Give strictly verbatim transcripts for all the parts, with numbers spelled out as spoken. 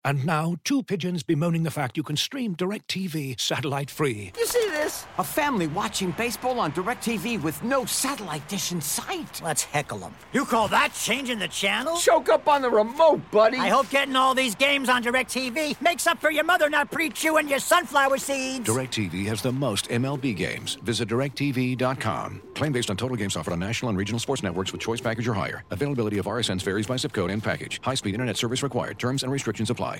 And now, two pigeons bemoaning the fact you can stream DirecTV satellite-free. You see this? A family watching baseball on DirecTV with no satellite dish in sight. Let's heckle them. You call that changing the channel? Choke up on the remote, buddy. I hope getting all these games on DirecTV makes up for your mother not pre-chewing your sunflower seeds. DirecTV has the most M L B games. Visit direct T V dot com. Claim based on total games offered on national and regional sports networks with choice package or higher. Availability of R S Ns varies by zip code and package. High-speed internet service required. Terms and restrictions apply.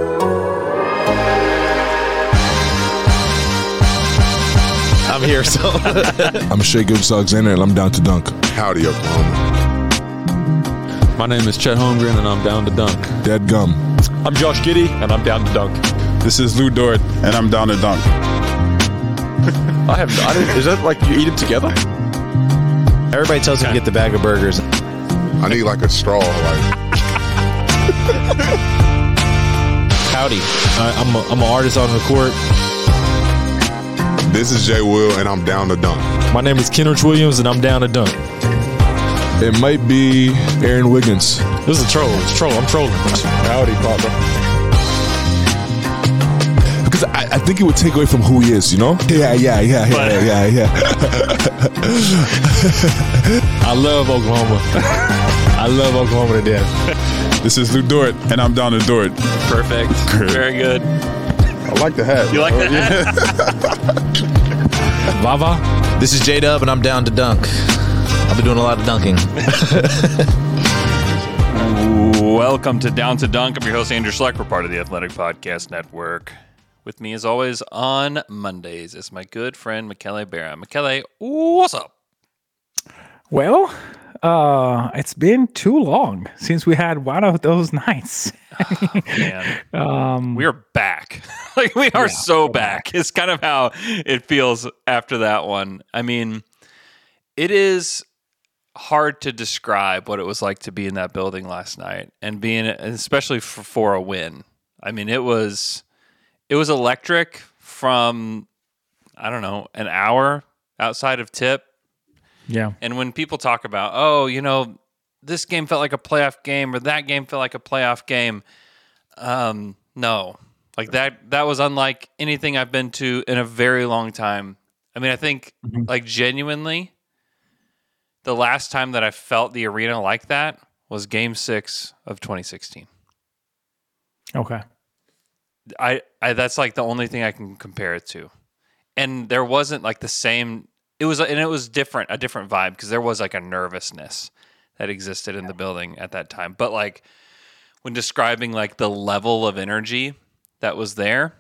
I'm here, so. I'm Shea Gilgeous-Alexander, and I'm down to dunk. Howdy, Oklahoma. My name is Chet Holmgren, and I'm down to dunk. Dead gum. I'm Josh Giddey, and I'm down to dunk. This is Lou Dort, and I'm down to dunk. I have. I didn't, is that like you eat it together? Everybody tells me to get the bag of burgers. I need like a straw, like. Howdy. Uh, I'm a, I'm an artist on the court. This is Jay Will, and I'm down to dunk. My name is Kenrich Williams, and I'm down to dunk. It might be Aaron Wiggins. This is a troll. It's a troll. I'm trolling. Howdy, Papa. Because I, I think it would take away from who he is, you know? Yeah, yeah, yeah, yeah, yeah, yeah. I love Oklahoma. I love Oklahoma to death. This is Lou Dort, and I'm down to Dort. Perfect. Very good. I like the hat. You like the hat? Vava. This is J-Dub, and I'm down to dunk. I've been doing a lot of dunking. Welcome to Down to Dunk. I'm your host, Andrew Schleck. We're part of the Athletic Podcast Network. With me, as always, on Mondays is my good friend, Michele Barra. Michele, what's up? Well, uh, it's been too long since we had one of those nights. Oh, man. um, we are back. Like, we are yeah, so back. back. It's kind of how it feels after that one. I mean, it is hard to describe what it was like to be in that building last night and being, especially for, for a win. I mean, it was... It was electric from, I don't know, an hour outside of tip. Yeah. And when people talk about, oh, you know, this game felt like a playoff game or that game felt like a playoff game, um, no. Like that that was unlike anything I've been to in a very long time. I mean, I think, mm-hmm. like, genuinely, the last time that I felt the arena like that was Game six of twenty sixteen. Okay. I, I that's like the only thing I can compare it to. And there wasn't like the same, it was, and it was different, a different vibe, because there was like a nervousness that existed in the building at that time. But like when describing like the level of energy that was there,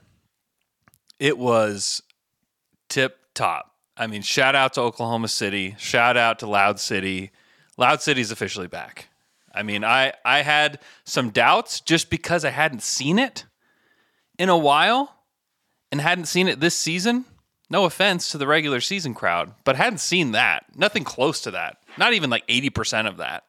it was tip top. I mean, shout out to Oklahoma City, shout out to Loud City. Loud City's officially back. I mean, I, I had some doubts just because I hadn't seen it in a while and hadn't seen it this season. No offense to the regular season crowd, but hadn't seen that. Nothing close to that. Not even like eighty percent of that.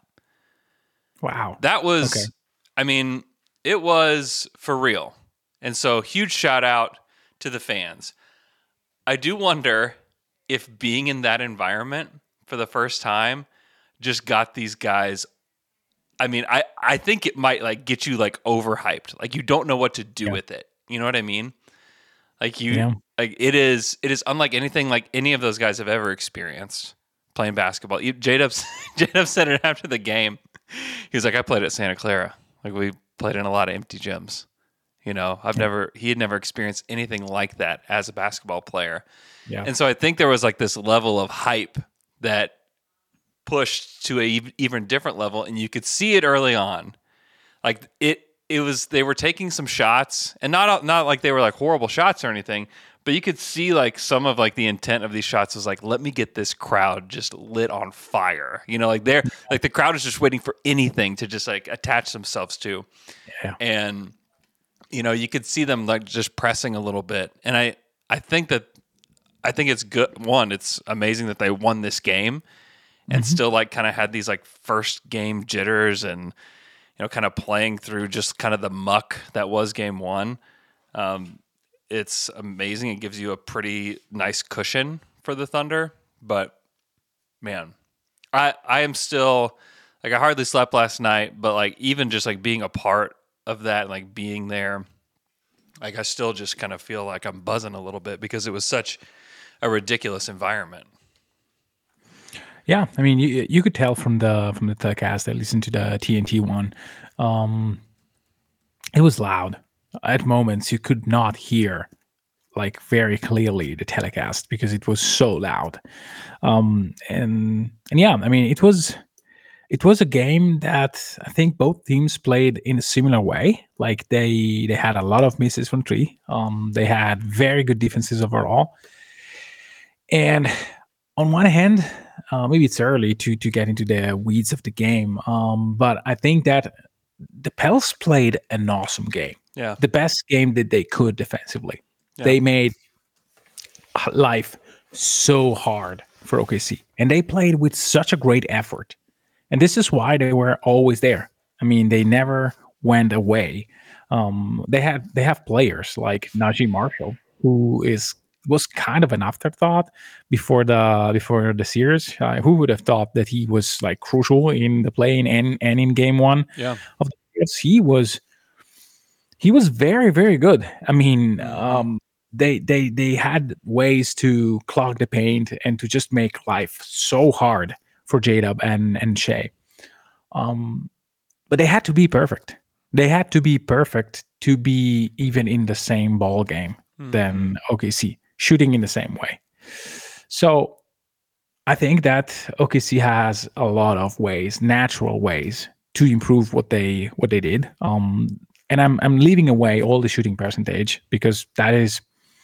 Wow. That was, okay. I mean, it was for real. And so huge shout out to the fans. I do wonder if being in that environment for the first time just got these guys, I mean, I, I think it might like get you like overhyped. Like you don't know what to do yeah. with it. You know what I mean? Like you, yeah. like it is, it is unlike anything like any of those guys have ever experienced playing basketball. J-Dub, J-Dub said it after the game. He was like, I played at Santa Clara. Like we played in a lot of empty gyms. You know, I've yeah. never, he had never experienced anything like that as a basketball player. Yeah. And so I think there was like this level of hype that pushed to a even different level, and you could see it early on. Like it, it was, they were taking some shots, and not not like they were like horrible shots or anything, but you could see like some of like the intent of these shots was like, let me get this crowd just lit on fire. You know, like they're like the crowd is just waiting for anything to just like attach themselves to. Yeah. And you know, you could see them like just pressing a little bit. And I, I think that I think it's good. One, it's amazing that they won this game and mm-hmm. still like kind of had these like first game jitters and, you know, kind of playing through just kind of the muck that was game one. Um, it's amazing. It gives you a pretty nice cushion for the Thunder, but man, I, I am still like, I hardly slept last night, but like even just like being a part of that, like being there, like I still just kind of feel like I'm buzzing a little bit because it was such a ridiculous environment. Yeah, I mean, you you could tell from the from the telecast. I listened to the T N T one. Um, it was loud. At moments, you could not hear like very clearly the telecast because it was so loud. Um, and and yeah, I mean, it was it was a game that I think both teams played in a similar way. Like they they had a lot of misses from three. Um, they had very good defenses overall. And on one hand, uh, maybe it's early to to get into the weeds of the game, um, but I think that the Pels played an awesome game. Yeah, the best game that they could defensively. Yeah. They made life so hard for O K C, and they played with such a great effort. And this is why they were always there. I mean, they never went away. Um, they had they have players like Najee Marshall, who is was kind of an afterthought before the before the series. Uh, who would have thought that he was like crucial in the play-in and and in game one? Yeah, of the series? He was he was very very good. I mean, um, they they they had ways to clog the paint and to just make life so hard for J-Dub and and Shea. Um, but they had to be perfect. They had to be perfect to be even in the same ball game mm-hmm. than O K C, shooting in the same way. So I think that O K C has a lot of ways, natural ways, to improve what they what they did. Um, and I'm I'm leaving away all the shooting percentage because that is,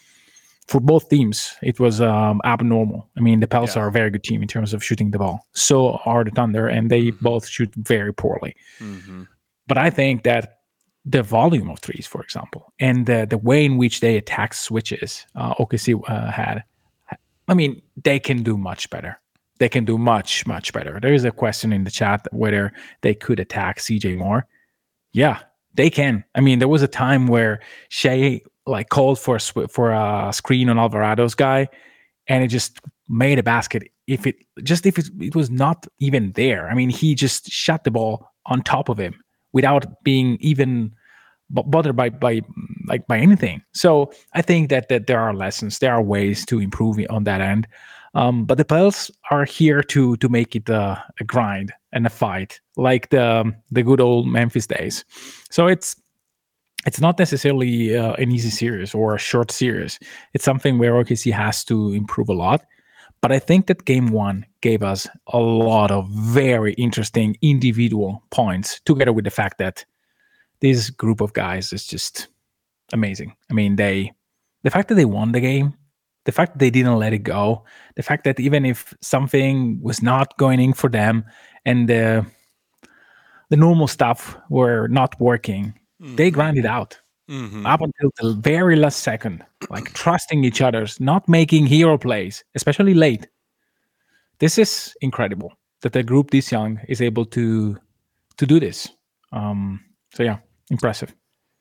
for both teams, it was um, abnormal. I mean, the Pels yeah. are a very good team in terms of shooting the ball. So are the Thunder, and they mm-hmm. both shoot very poorly. Mm-hmm. But I think that the volume of threes, for example, and the, the way in which they attack switches, uh, O K C uh, had, I mean, they can do much better. They can do much, much better. There is a question in the chat whether they could attack C J more. Yeah, they can. I mean, there was a time where Shea like called for a sw- for a screen on Alvarado's guy, and it just made a basket. If it just if it, it was not even there, I mean, he just shot the ball on top of him without being even b- bothered by by like by anything. So I think that that there are lessons, there are ways to improve on that end. Um, but the Pels are here to to make it a, a grind and a fight, like the the good old Memphis days. So it's. It's not necessarily uh, an easy series or a short series. It's something where O K C has to improve a lot. But I think that game one gave us a lot of very interesting individual points, together with the fact that this group of guys is just amazing. I mean, they, the fact that they won the game, the fact that they didn't let it go, the fact that even if something was not going in for them and the, the normal stuff were not working, mm-hmm. they grinded out mm-hmm. up until the very last second, like trusting each other's, not making hero plays, especially late. This is incredible that a group this young is able to to do this. Um, so yeah, impressive.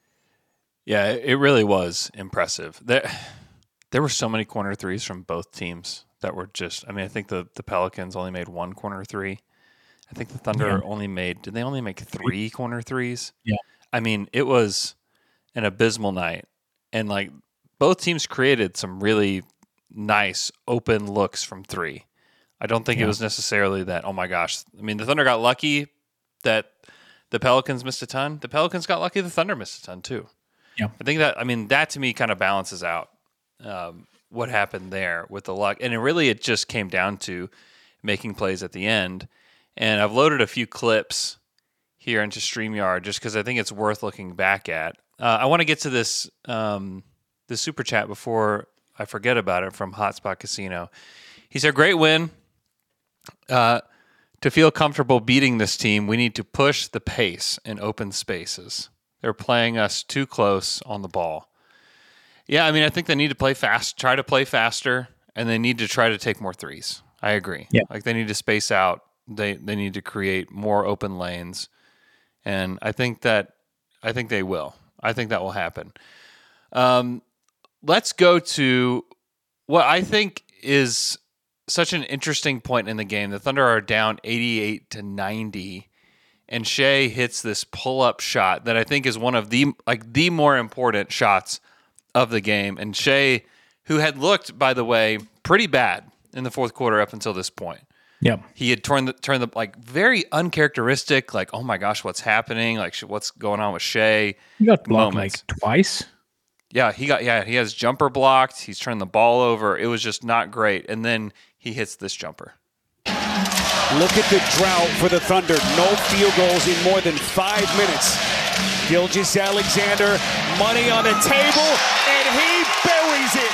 Yeah, it really was impressive. There, there were so many corner threes from both teams that were just. I mean, I think the the Pelicans only made one corner three. I think the Thunder yeah. only made. Did they only make three corner threes? Yeah. I mean, it was an abysmal night, and like both teams created some really nice open looks from three. I don't think yeah. it was necessarily that, oh my gosh. I mean, the Thunder got lucky that the Pelicans missed a ton. The Pelicans got lucky the Thunder missed a ton too. Yeah. I think that, I mean, that to me kind of balances out um, what happened there with the luck. And it really, it just came down to making plays at the end. And I've loaded a few clips here into StreamYard just because I think it's worth looking back at. Uh, I want to get to this um, this super chat before I forget about it from Hotspot Casino. He said, great win. Uh, to feel comfortable beating this team, we need to push the pace in open spaces. They're playing us too close on the ball. Yeah, I mean, I think they need to play fast, try to play faster, and they need to try to take more threes. I agree. Yeah. Like they need to space out. They they need to create more open lanes. And I think that I think they will. I think that will happen. Um, let's go to what I think is such an interesting point in the game. The Thunder are down eighty-eight to ninety and Shea hits this pull-up shot that I think is one of the like the more important shots of the game. And Shea, who had looked, by the way, pretty bad in the fourth quarter up until this point. Yeah, he had turned the turned the like very uncharacteristic, like, oh my gosh, what's happening? Like, what's going on with Shea? He got blocked moments. like twice. Yeah, he got yeah he has jumper blocked. He's turned the ball over. It was just not great. And then he hits this jumper. Look at the drought for the Thunder. No field goals in more than five minutes. Gilgeous-Alexander, money on the table, and he buries it.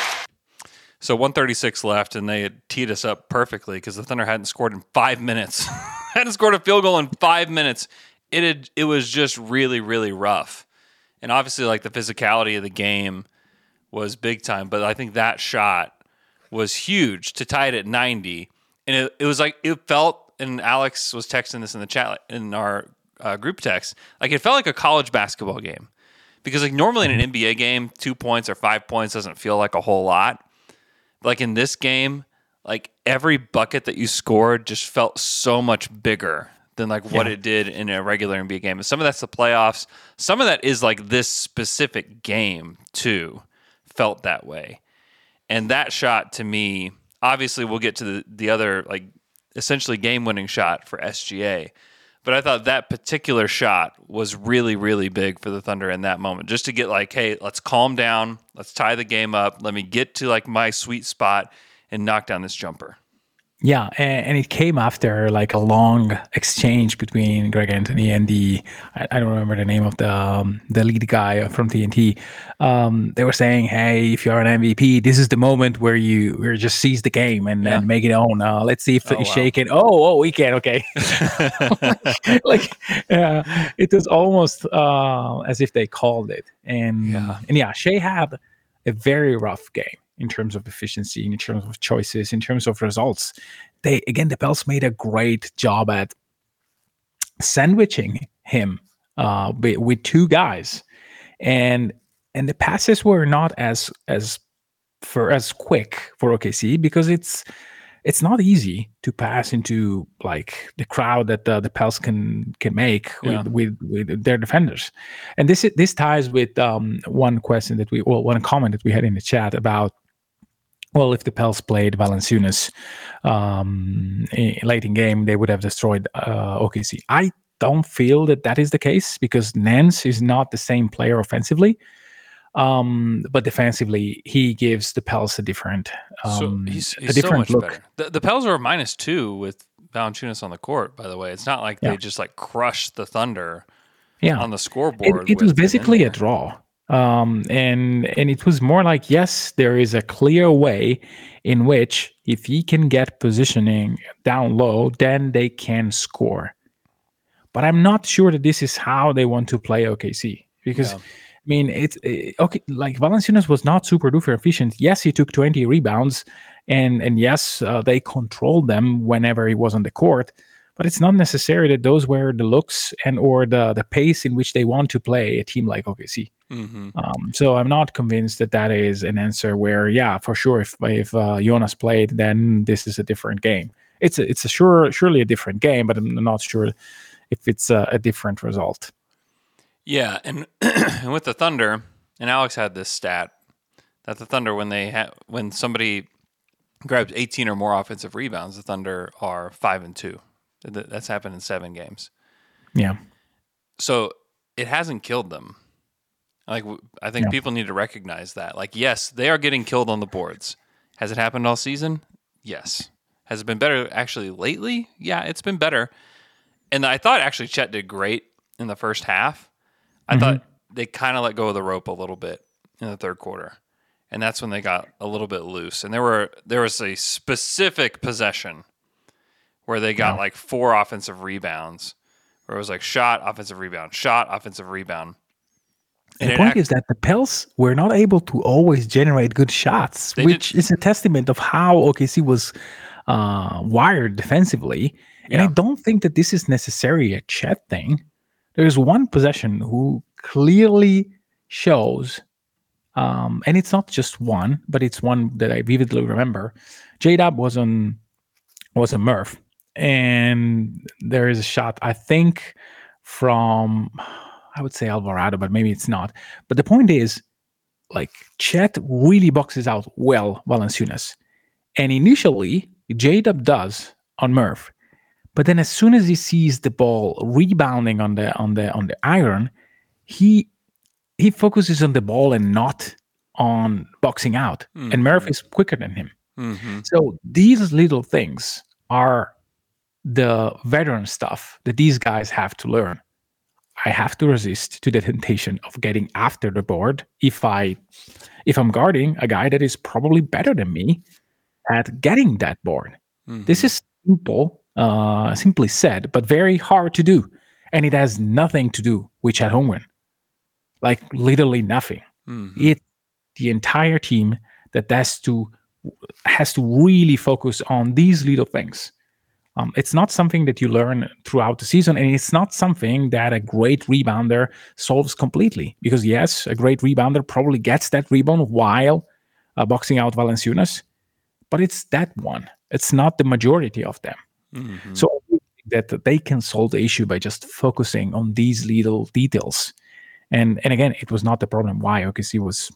So one thirty-six left, and they had teed us up perfectly because the Thunder hadn't scored in five minutes. hadn't scored a field goal in five minutes. It had, it was just really, really rough. And obviously, like, the physicality of the game was big time. But I think that shot was huge to tie it at ninety. And it, it was like, it felt, and Alex was texting this in the chat, in our uh, group text, like it felt like a college basketball game. Because like normally in an N B A game, two points or five points doesn't feel like a whole lot. Like in this game, like every bucket that you scored just felt so much bigger than like what Yeah. it did in a regular N B A game. And some of that's the playoffs. Some of that is like this specific game too felt that way. And that shot to me, obviously we'll get to the, the other like essentially game-winning shot for S G A. But I thought that particular shot was really, really big for the Thunder in that moment. Just to get like, hey, let's calm down. Let's tie the game up. Let me get to like my sweet spot and knock down this jumper. Yeah, and, and it came after like a long exchange between Greg Anthony and the I, I don't remember the name of the um, the lead guy from T N T. Um, they were saying, "Hey, if you're an M V P, this is the moment where you where you just seize the game and, Yeah. and make it own. Uh, let's see if Oh, he's wow. shaking. Oh, oh, we can. Okay." like uh, it was almost uh, as if they called it. And Yeah. and yeah, Shea had a very rough game in terms of efficiency, in terms of choices, in terms of results. They again, the Pels made a great job at sandwiching him uh, with, with two guys, and and the passes were not as as for as quick for O K C because it's it's not easy to pass into like the crowd that uh, the Pels can can make Yeah. with, with with their defenders. And this this ties with um, one question that we well one comment that we had in the chat about, well, if the Pels played Valanciunas um, in, late in game, they would have destroyed uh, O K C. I don't feel that that is the case because Nance is not the same player offensively. Um, but defensively, he gives the Pels a different, um, so he's, a he's so different much look. better. The, the Pels are minus two with Valanciunas on the court, by the way. It's not like Yeah. they just like crushed the Thunder Yeah, on the it, scoreboard. it was with him in basically a there. draw. Um, and and it was more like, yes, there is a clear way in which if he can get positioning down low, then they can score. But I'm not sure that this is how they want to play O K C because. Yeah. I mean, it's uh, okay. Like Valanciunas was not super duper efficient. Yes, he took twenty rebounds, and and yes, uh, they controlled them whenever he was on the court. But it's not necessary that those were the looks and or the the pace in which they want to play a team like O K C. Mm-hmm. Um, so I'm not convinced that that is an answer where, yeah, for sure, if if uh, Jonas played, then this is a different game. It's a, it's a sure surely a different game, but I'm not sure if it's a, a different result. Yeah, and and with the Thunder, and Alex had this stat that the Thunder, when they ha- when somebody grabs eighteen or more offensive rebounds, the Thunder are five and two. Th- That's happened in seven games. Yeah. So it hasn't killed them. Like w- I think Yeah. people need to recognize that. Like, yes, they are getting killed on the boards. Has it happened all season? Yes. Has it been better actually lately? Yeah, it's been better. And I thought actually Chet did great in the first half. I Mhm. thought they kind of let go of the rope a little bit in the third quarter. And that's when they got a little bit loose. And there were there was a specific possession where they got Yeah. like four offensive rebounds. Where it was like shot, offensive rebound, shot, offensive rebound. And the it point act- is that the Pels were not able to always generate good shots, They which is a testament of how O K C was uh, wired defensively. And I Yeah. don't think that this is necessarily a Chet thing. There's one possession who clearly shows, um, and it's not just one, but it's one that I vividly remember. J-Dub was on was a Murph, and there is a shot, I think, from, I would say Alvarado, but maybe it's not. But the point is, like, Chet really boxes out well Valanciunas. And initially, J-Dub does on Murph. But then as soon as he sees the ball rebounding on the on the on the iron, he he focuses on the ball and not on boxing out. Mm-hmm. And Murph is quicker than him. Mm-hmm. So these little things are the veteran stuff that these guys have to learn. I have to resist to the temptation of getting after the board if I if I'm guarding a guy that is probably better than me at getting that board. Mm-hmm. This is simple, uh, simply said, but very hard to do. And it has nothing to do with Chet Holmgren. Like literally nothing. Mm-hmm. It the entire team that has to has to really focus on these little things. Um, it's not something that you learn throughout the season, and it's not something that a great rebounder solves completely. Because yes, a great rebounder probably gets that rebound while uh, boxing out Valanciunas, but it's that one. It's not the majority of them. Mm-hmm. So I think that they can solve the issue by just focusing on these little details. And and again, it was not the problem why O K C was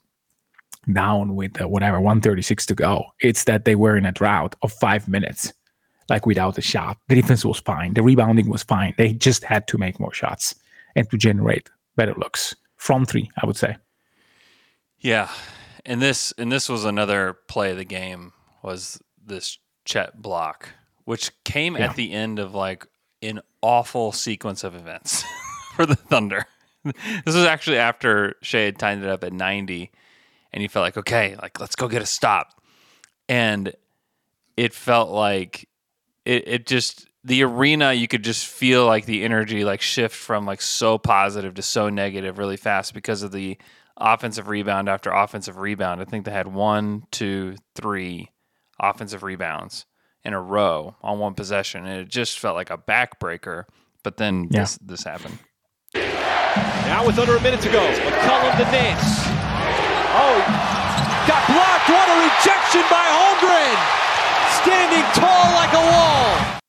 down with uh, whatever one thirty-six to go. It's that they were in a drought of five minutes. Like without a shot. The defense was fine. The rebounding was fine. They just had to make more shots and to generate better looks from three, I would say. Yeah. And this and this was another play of the game, was this Chet block, which came yeah. at the end of like an awful sequence of events for the Thunder. This was actually after Shea had tied it up at ninety, and you felt like, okay, like let's go get a stop. And it felt like It, it just, the arena, you could just feel like the energy like shift from like so positive to so negative really fast because of the offensive rebound after offensive rebound. I think they had one, two, three offensive rebounds in a row on one possession, and it just felt like a backbreaker. But then yeah. this this happened. Now with under a minute to go, McCollum to Nance. Oh, got blocked. What a rejection by Holmgren. Standing tall like a wall.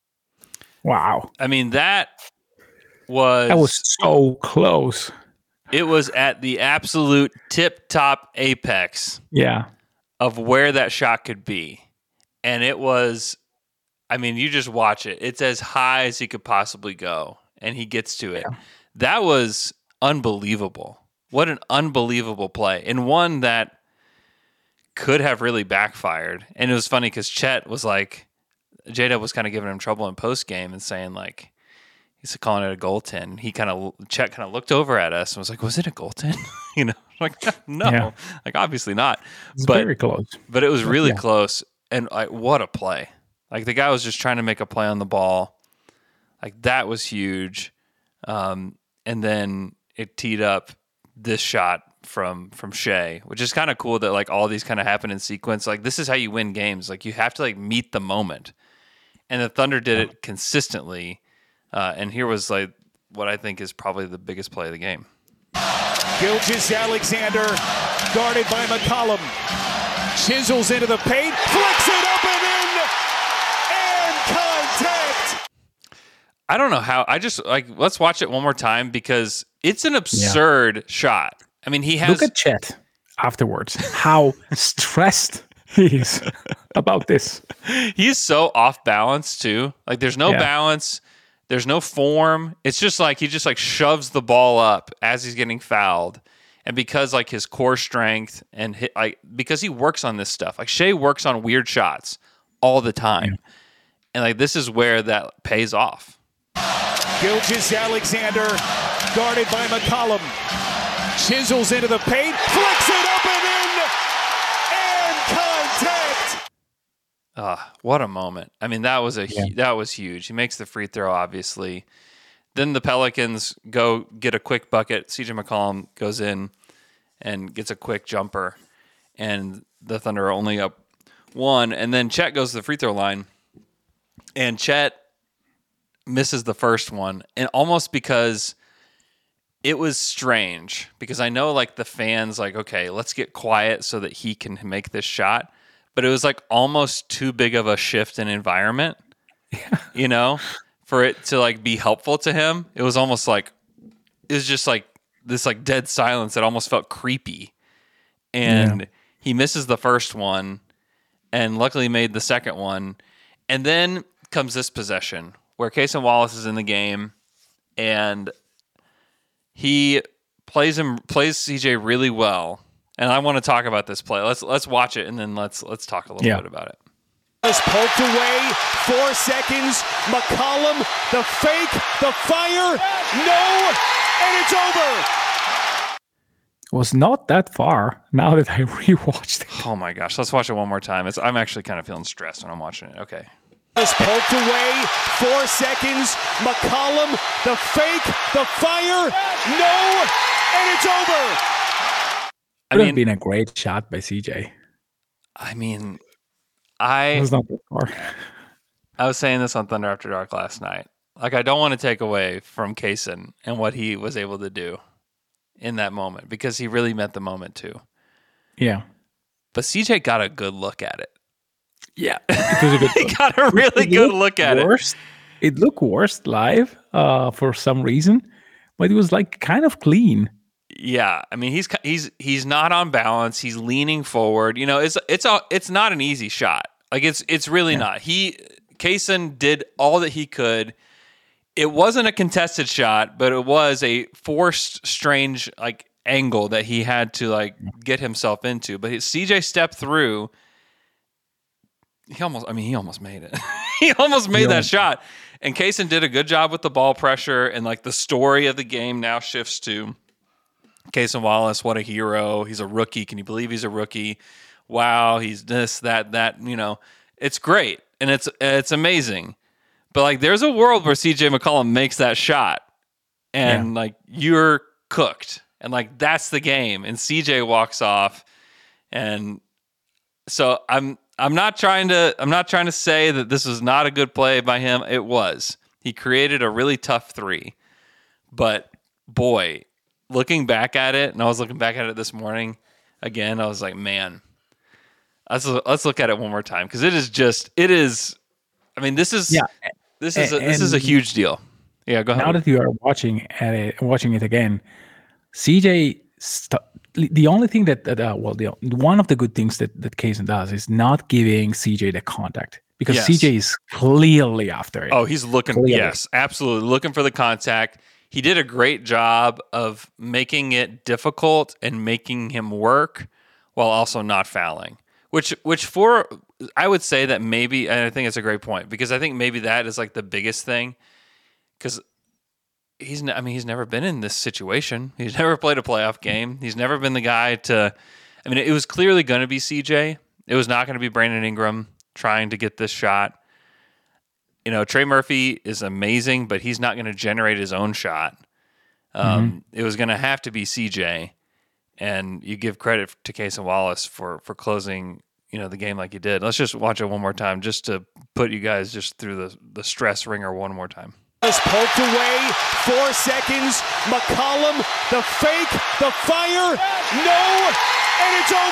Wow. I mean, that was... That was so close. It was at the absolute tip-top apex yeah. of where that shot could be. And it was... I mean, you just watch it. It's as high as he could possibly go, and he gets to it. Yeah. That was unbelievable. What an unbelievable play. And one that could have really backfired. And it was funny because Chet was like, J-Dub was kind of giving him trouble in post game and saying like, he's calling it a goaltend. He kind of, Chet kind of looked over at us and was like, was it a goaltend? you know, like, no, yeah. like obviously not. It's but, very close. But it was really yeah. close. And like, what a play. Like the guy was just trying to make a play on the ball. Like that was huge. Um, and then it teed up this shot from from Shea, which is kind of cool that like all these kind of happen in sequence. Like this is how you win games. Like you have to like meet the moment, and the Thunder did it consistently. Uh, and here was like what I think is probably the biggest play of the game. Gilgeous-Alexander guarded by McCollum, chisels into the paint, flicks it up and in, and contact. I don't know how. I just like let's watch it one more time because it's an absurd yeah. shot. I mean, he has... Look at Chet afterwards. How stressed he is about this. He's so off balance, too. Like, there's no yeah. balance. There's no form. It's just like he just, like, shoves the ball up as he's getting fouled. And because, like, his core strength and, hit, like, because he works on this stuff. Like, Shea works on weird shots all the time. Yeah. And, like, this is where that pays off. Gilgeous-Alexander guarded by McCollum. Chisels into the paint, flicks it up and in, and contact. Ah, what a moment! I mean, that was a yeah. that was huge. He makes the free throw, obviously. Then the Pelicans go get a quick bucket. C J McCollum goes in and gets a quick jumper, and the Thunder are only up one. And then Chet goes to the free throw line, and Chet misses the first one, and almost because. It was strange because I know like the fans like, okay, let's get quiet so that he can make this shot. But it was like almost too big of a shift in environment Yeah. You know, for it to like be helpful to him, it was almost like it was just like this like dead silence that almost felt creepy. And yeah. he misses the first one, and luckily made the second one. And then comes this possession where Cason Wallace is in the game, and he plays him plays C J really well. And I want to talk about this play. Let's let's watch it, and then let's let's talk a little yeah. bit about it. Is poked away, four seconds. McCollum, the fake, the fire, no, and it's over. It was not that far. Now that I rewatched it. Oh my gosh, let's watch it one more time. It's I'm actually kind of feeling stressed when I'm watching it. Okay. Is poked away, four seconds. McCollum, the fake, the fire, no, and it's over. It would have been a great shot by C J. I mean, I it was not that far. I was saying this on Thunder After Dark last night. Like, I don't want to take away from Cason and what he was able to do in that moment, because he really meant the moment too. Yeah. But C J got a good look at it. Yeah. It was a good he got a really it good look at worst. it. It looked worse live uh, for some reason, but it was like kind of clean. Yeah, I mean he's he's he's not on balance. He's leaning forward. You know, it's it's a, it's not an easy shot. Like it's it's really yeah. not. He Cason did all that he could. It wasn't a contested shot, but it was a forced, strange like angle that he had to like get himself into. But his, C J stepped through. He almost, I mean, he almost made it. he almost made yeah. that shot. And Cason did a good job with the ball pressure, and like the story of the game now shifts to Cason Wallace. What a hero! He's a rookie. Can you believe he's a rookie? Wow, he's this, that, that. You know, it's great and it's it's amazing. But like, there's a world where C J McCollum makes that shot, and yeah. like you're cooked, and like that's the game. And C J walks off, and so I'm I'm not trying to I'm not trying to say that this was not a good play by him. It was. He created a really tough three, but boy, looking back at it, and I was looking back at it this morning again, I was like, man, let's let's look at it one more time, because it is just it is. I mean, this is. Yeah. This is a, this is a huge deal. Yeah, go ahead. Now that you are watching at it, watching it again, C J. St- the only thing that, that uh, well, the one of the good things that that Cason does is not giving C J the contact, because yes. C J is clearly after it. Oh, he's looking. Clearly. Yes, absolutely looking for the contact. He did a great job of making it difficult and making him work while also not fouling. Which, which for, I would say that maybe, and I think it's a great point, because I think maybe that is like the biggest thing, because he's, I mean, he's never been in this situation. He's never played a playoff game. He's never been the guy to, I mean, it was clearly going to be C J. It was not going to be Brandon Ingram trying to get this shot. You know, Trey Murphy is amazing, but he's not going to generate his own shot. Um, mm-hmm. It was going to have to be C J. And you give credit to Cason Wallace for, for closing, you know, the game like you did. Let's just watch it one more time, just to put you guys just through the, the stress ringer one more time. Is poked away, four seconds. McCollum, the fake, the fire, no, and it's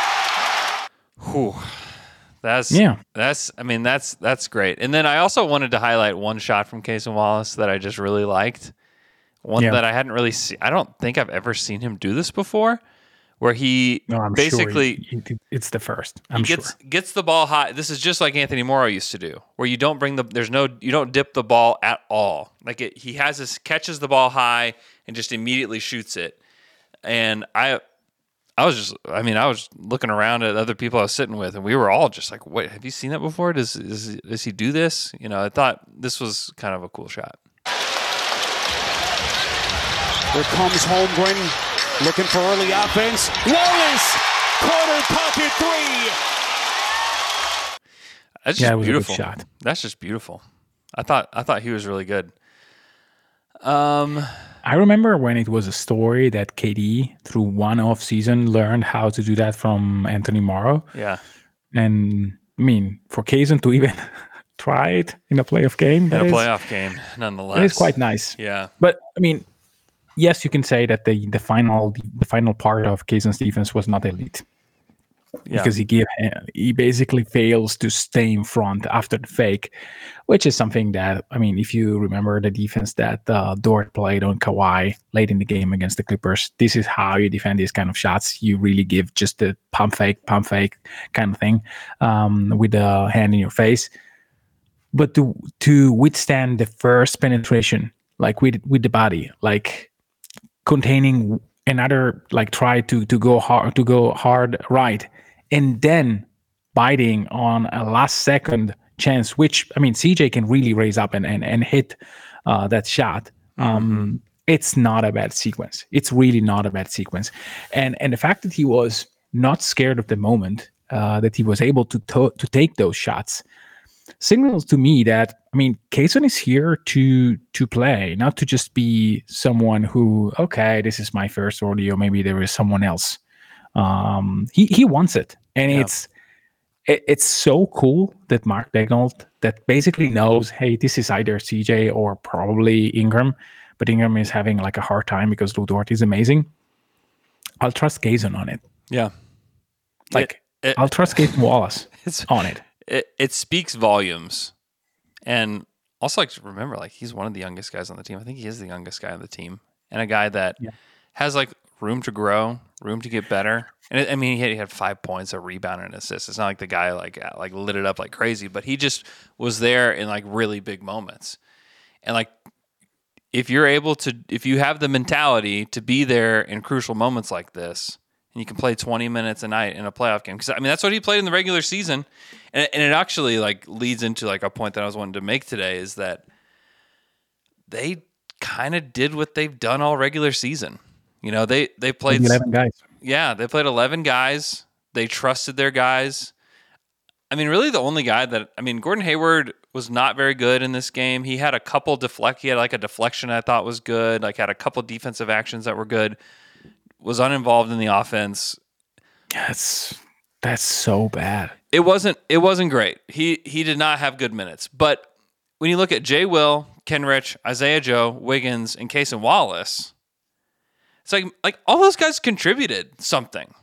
over. Whew. That's yeah. That's I mean that's that's great. And then I also wanted to highlight one shot from Cason Wallace that I just really liked. One yeah. that I hadn't really seen. I don't think I've ever seen him do this before, where he no, I'm basically sure he, it's the first. I'm he gets sure. gets the ball high. This is just like Anthony Morrow used to do, where you don't bring the there's no you don't dip the ball at all. Like it, he has this catches the ball high and just immediately shoots it. And I I was just I mean I was looking around at other people I was sitting with, and we were all just like, wait, have you seen that before? Does is, does he do this? You know, I thought this was kind of a cool shot. Here comes Holmgren, looking for early offense. Wallace, corner pocket three. That's just yeah, it was beautiful. A good shot. That's just beautiful. I thought I thought he was really good. Um, I remember when it was a story that K D through one off season learned how to do that from Anthony Morrow. Yeah, and I mean for Cason to even try it in a playoff game, in a is, playoff game, nonetheless, it is quite nice. Yeah, but I mean. Yes, you can say that the the final the final part of Cason's defense was not elite. Yeah. because he give he basically fails to stay in front after the fake, which is something that, I mean, if you remember the defense that uh, Dort played on Kawhi late in the game against the Clippers, this is how you defend these kind of shots. You really give just the pump fake, pump fake kind of thing um, with the hand in your face. But to to withstand the first penetration, like with with the body, like containing another, like try to to go hard to go hard right, and then biting on a last second chance, which, I mean, C J can really raise up and and, and hit uh, that shot. Um, mm-hmm. It's not a bad sequence. It's really not a bad sequence, and and the fact that he was not scared of the moment, uh, that he was able to to, to take those shots, signals to me that, I mean, Kayson is here to to play, not to just be someone who, okay, this is my first rodeo, maybe there is someone else. Um, he he wants it, and yeah. it's it, it's so cool that Mark Daigneault that basically knows, hey, this is either C J or probably Ingram, but Ingram is having like a hard time because Lu Dort is amazing. I'll trust Kayson on it. Yeah, like it, it, I'll trust Kayson Wallace on it. It it speaks volumes, and also like remember, like he's one of the youngest guys on the team. I think he is the youngest guy on the team, and a guy that yeah. has like room to grow, room to get better. And it, I mean, he had, he had five points, a rebound, and an assist. It's not like the guy like like lit it up like crazy, but he just was there in like really big moments. And like if you're able to, if you have the mentality to be there in crucial moments like this, and you can play twenty minutes a night in a playoff game, because I mean that's what he played in the regular season, and, and it actually like leads into like a point that I was wanting to make today is that they kind of did what they've done all regular season. You know, they they played eleven guys. Yeah, they played eleven guys. They trusted their guys. I mean, really, the only guy that I mean, Gordon Hayward was not very good in this game. He had a couple deflect. He had like a deflection I thought was good. Like had a couple defensive actions that were good. Was uninvolved in the offense. That's that's so bad. It wasn't it wasn't great. He he did not have good minutes. But when you look at Jay Will, Kenrich, Isaiah Joe, Wiggins, and Kayson Wallace, it's like like all those guys contributed something.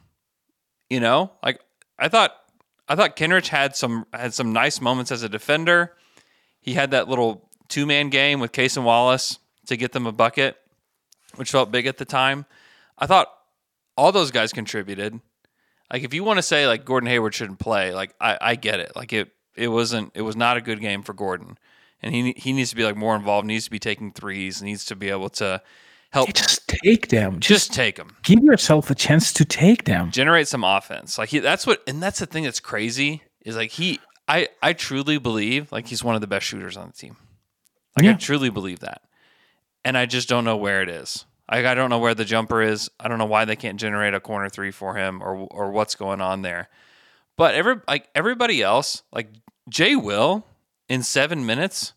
You know? Like I thought I thought Kenrich had some had some nice moments as a defender. He had that little two-man game with Kayson Wallace to get them a bucket, which felt big at the time. I thought all those guys contributed. Like, if you want to say like Gordon Hayward shouldn't play, like I, I get it. Like it, it wasn't, it was not a good game for Gordon, and he he needs to be like more involved. Needs to be taking threes. Needs to be able to help. Hey, just take them. Just, just take them. Give yourself a chance to take them. Generate some offense. Like he, that's what, and that's the thing that's crazy is like he. I I truly believe like he's one of the best shooters on the team. Like yeah. I truly believe that, and I just don't know where it is. I, I don't know where the jumper is. I don't know why they can't generate a corner three for him or or what's going on there. But every like everybody else, like Jay Will in seven minutes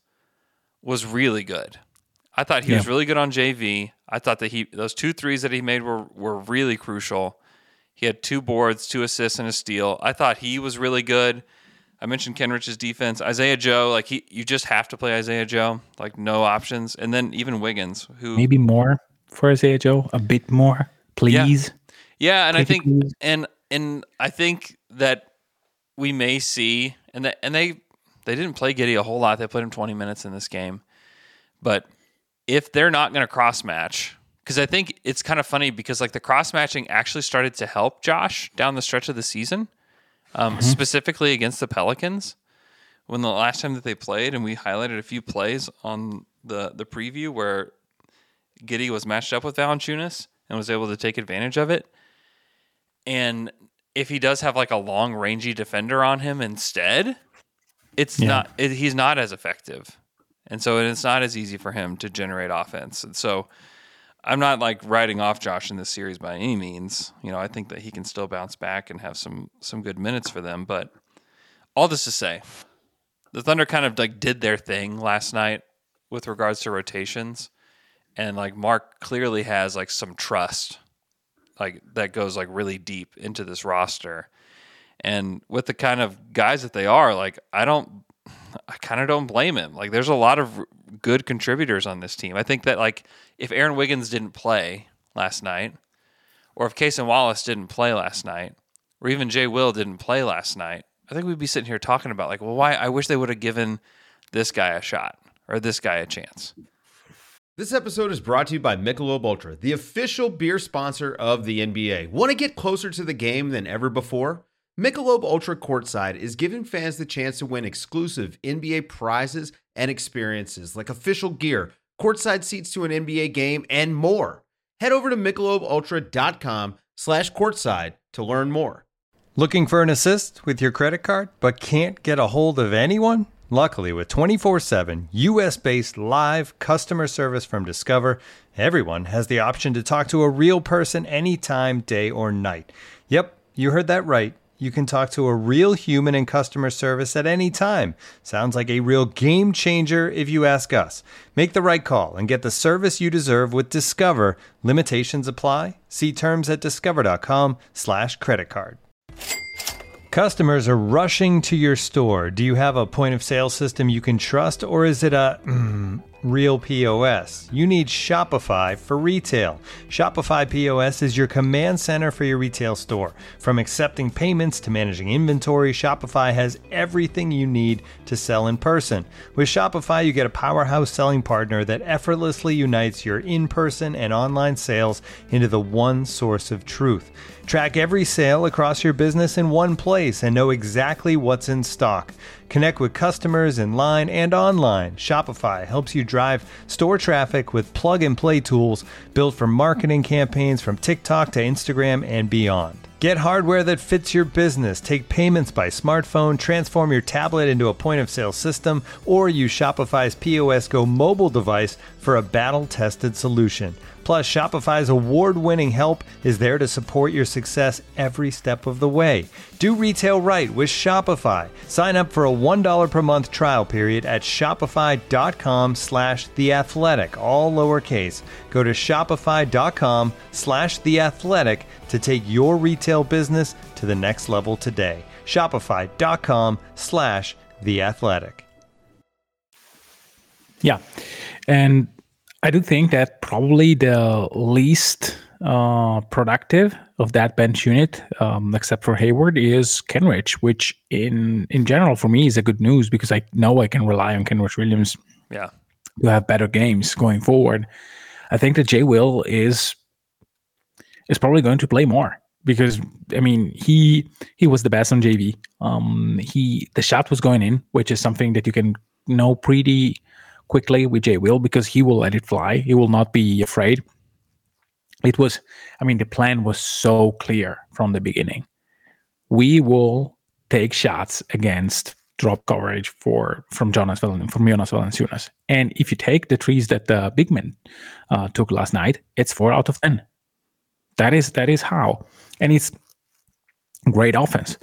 was really good. I thought he yeah. was really good on J V. I thought that he those two threes that he made were were really crucial. He had two boards, two assists, and a steal. I thought he was really good. I mentioned Kenrich's defense. Isaiah Joe, like he, you just have to play Isaiah Joe, like no options. And then even Wiggins, who maybe more. For Isaiah Joe, a bit more, please. Yeah, yeah and Pretty I think, please. and and I think that we may see, and that and they they didn't play Giddey a whole lot. They put him twenty minutes in this game, but if they're not going to cross match, because I think it's kind of funny because like the cross matching actually started to help Josh down the stretch of the season, um, mm-hmm. specifically against the Pelicans when the last time that they played, and we highlighted a few plays on the the preview where Giddey was matched up with Valanciunas and was able to take advantage of it. And if he does have like a long rangy defender on him instead, it's yeah. not, it, he's not as effective. And so it's not as easy for him to generate offense. And so I'm not like writing off Josh in this series by any means. You know, I think that he can still bounce back and have some, some good minutes for them. But all this to say, the Thunder kind of like did their thing last night with regards to rotations. And like Mark clearly has like some trust, like that goes like really deep into this roster, and with the kind of guys that they are, like I don't, I kind of don't blame him. Like there's a lot of good contributors on this team. I think that like if Aaron Wiggins didn't play last night, or if Kayson Wallace didn't play last night, or even Jay Will didn't play last night, I think we'd be sitting here talking about like, well, why? I wish they would have given this guy a shot or this guy a chance. This episode is brought to you by Michelob Ultra, the official beer sponsor of the N B A. Want to get closer to the game than ever before? Michelob Ultra Courtside is giving fans the chance to win exclusive N B A prizes and experiences like official gear, courtside seats to an N B A game, and more. Head over to michelobultra.com slash courtside to learn more. Looking for an assist with your credit card but can't get a hold of anyone? Luckily, with twenty-four seven U S-based live customer service from Discover, everyone has the option to talk to a real person anytime, day or night. Yep, you heard that right. You can talk to a real human in customer service at any time. Sounds like a real game changer if you ask us. Make the right call and get the service you deserve with Discover. Limitations apply. See terms at discover.com slash credit card. Customers are rushing to your store. Do you have a point of sale system you can trust, or is it a mm, real P O S? You need Shopify for retail. Shopify P O S is your command center for your retail store. From accepting payments to managing inventory, Shopify has everything you need to sell in person. With Shopify, you get a powerhouse selling partner that effortlessly unites your in-person and online sales into the one source of truth. Track every sale across your business in one place and know exactly what's in stock. Connect with customers in line and online. Shopify helps you drive store traffic with plug-and-play tools built for marketing campaigns from TikTok to Instagram and beyond. Get hardware that fits your business. Take payments by smartphone, transform your tablet into a point-of-sale system, or use Shopify's P O S Go mobile device for a battle-tested solution. Plus, Shopify's award-winning help is there to support your success every step of the way. Do retail right with Shopify. Sign up for a one dollar per month trial period at shopify.com slash theathletic, all lowercase. Go to shopify.com slash theathletic to take your retail business to the next level today. Shopify.com slash theathletic. Yeah, and I do think that probably the least uh, productive of that bench unit, um, except for Hayward, is Kenrich, which in in general for me is a good news because I know I can rely on Kenrich Williams yeah. to have better games going forward. I think that Jay Will is is probably going to play more because I mean he he was the best on J V. Um, he the shot was going in, which is something that you can know pretty quickly with Jay Will because he will let it fly. He will not be afraid. It was, I mean, the plan was so clear from the beginning. We will take shots against drop coverage for from Jonas Valanciunas, from Jonas Valanciunas. And if you take the threes that the big man uh, took last night, it's four out of ten. That is that is how, and it's great offense.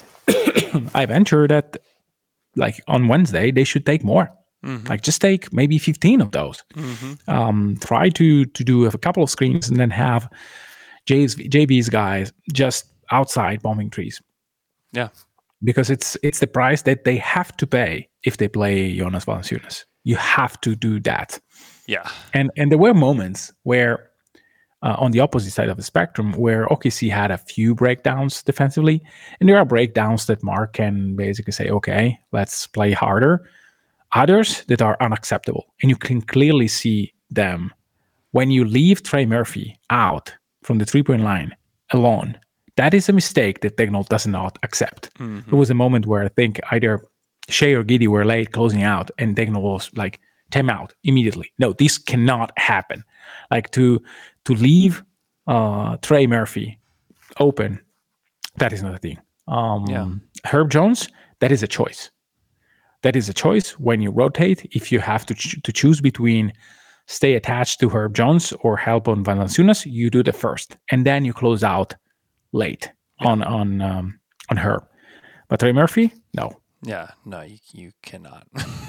I venture that, like on Wednesday, they should take more. Mm-hmm. Like just take maybe fifteen of those. Mm-hmm. Um, try to to do a couple of screens and then have Jay's, J B's guys just outside bombing trees. Yeah, because it's it's the price that they have to pay if they play Jonas Valanciunas. You have to do that. Yeah, and and there were moments where uh, on the opposite side of the spectrum where O K C had a few breakdowns defensively, and there are breakdowns that Mark can basically say, okay, let's play harder. Others that are unacceptable, and you can clearly see them when you leave Trey Murphy out from the three-point line alone. That is a mistake that Daigneault does not accept. Mm-hmm. There was a moment where I think either Shea or Giddey were late closing out, and Daigneault was like, time out immediately. No, this cannot happen. Like to to leave uh, Trey Murphy open, that is not a thing. Um, yeah. Herb Jones, that is a choice. That is a choice when you rotate. If you have to ch- to choose between stay attached to Herb Jones or help on Valanciunas, you do the first, and then you close out late yeah. on on um, on Herb. But Trey Murphy, no. Yeah, no, you, you cannot.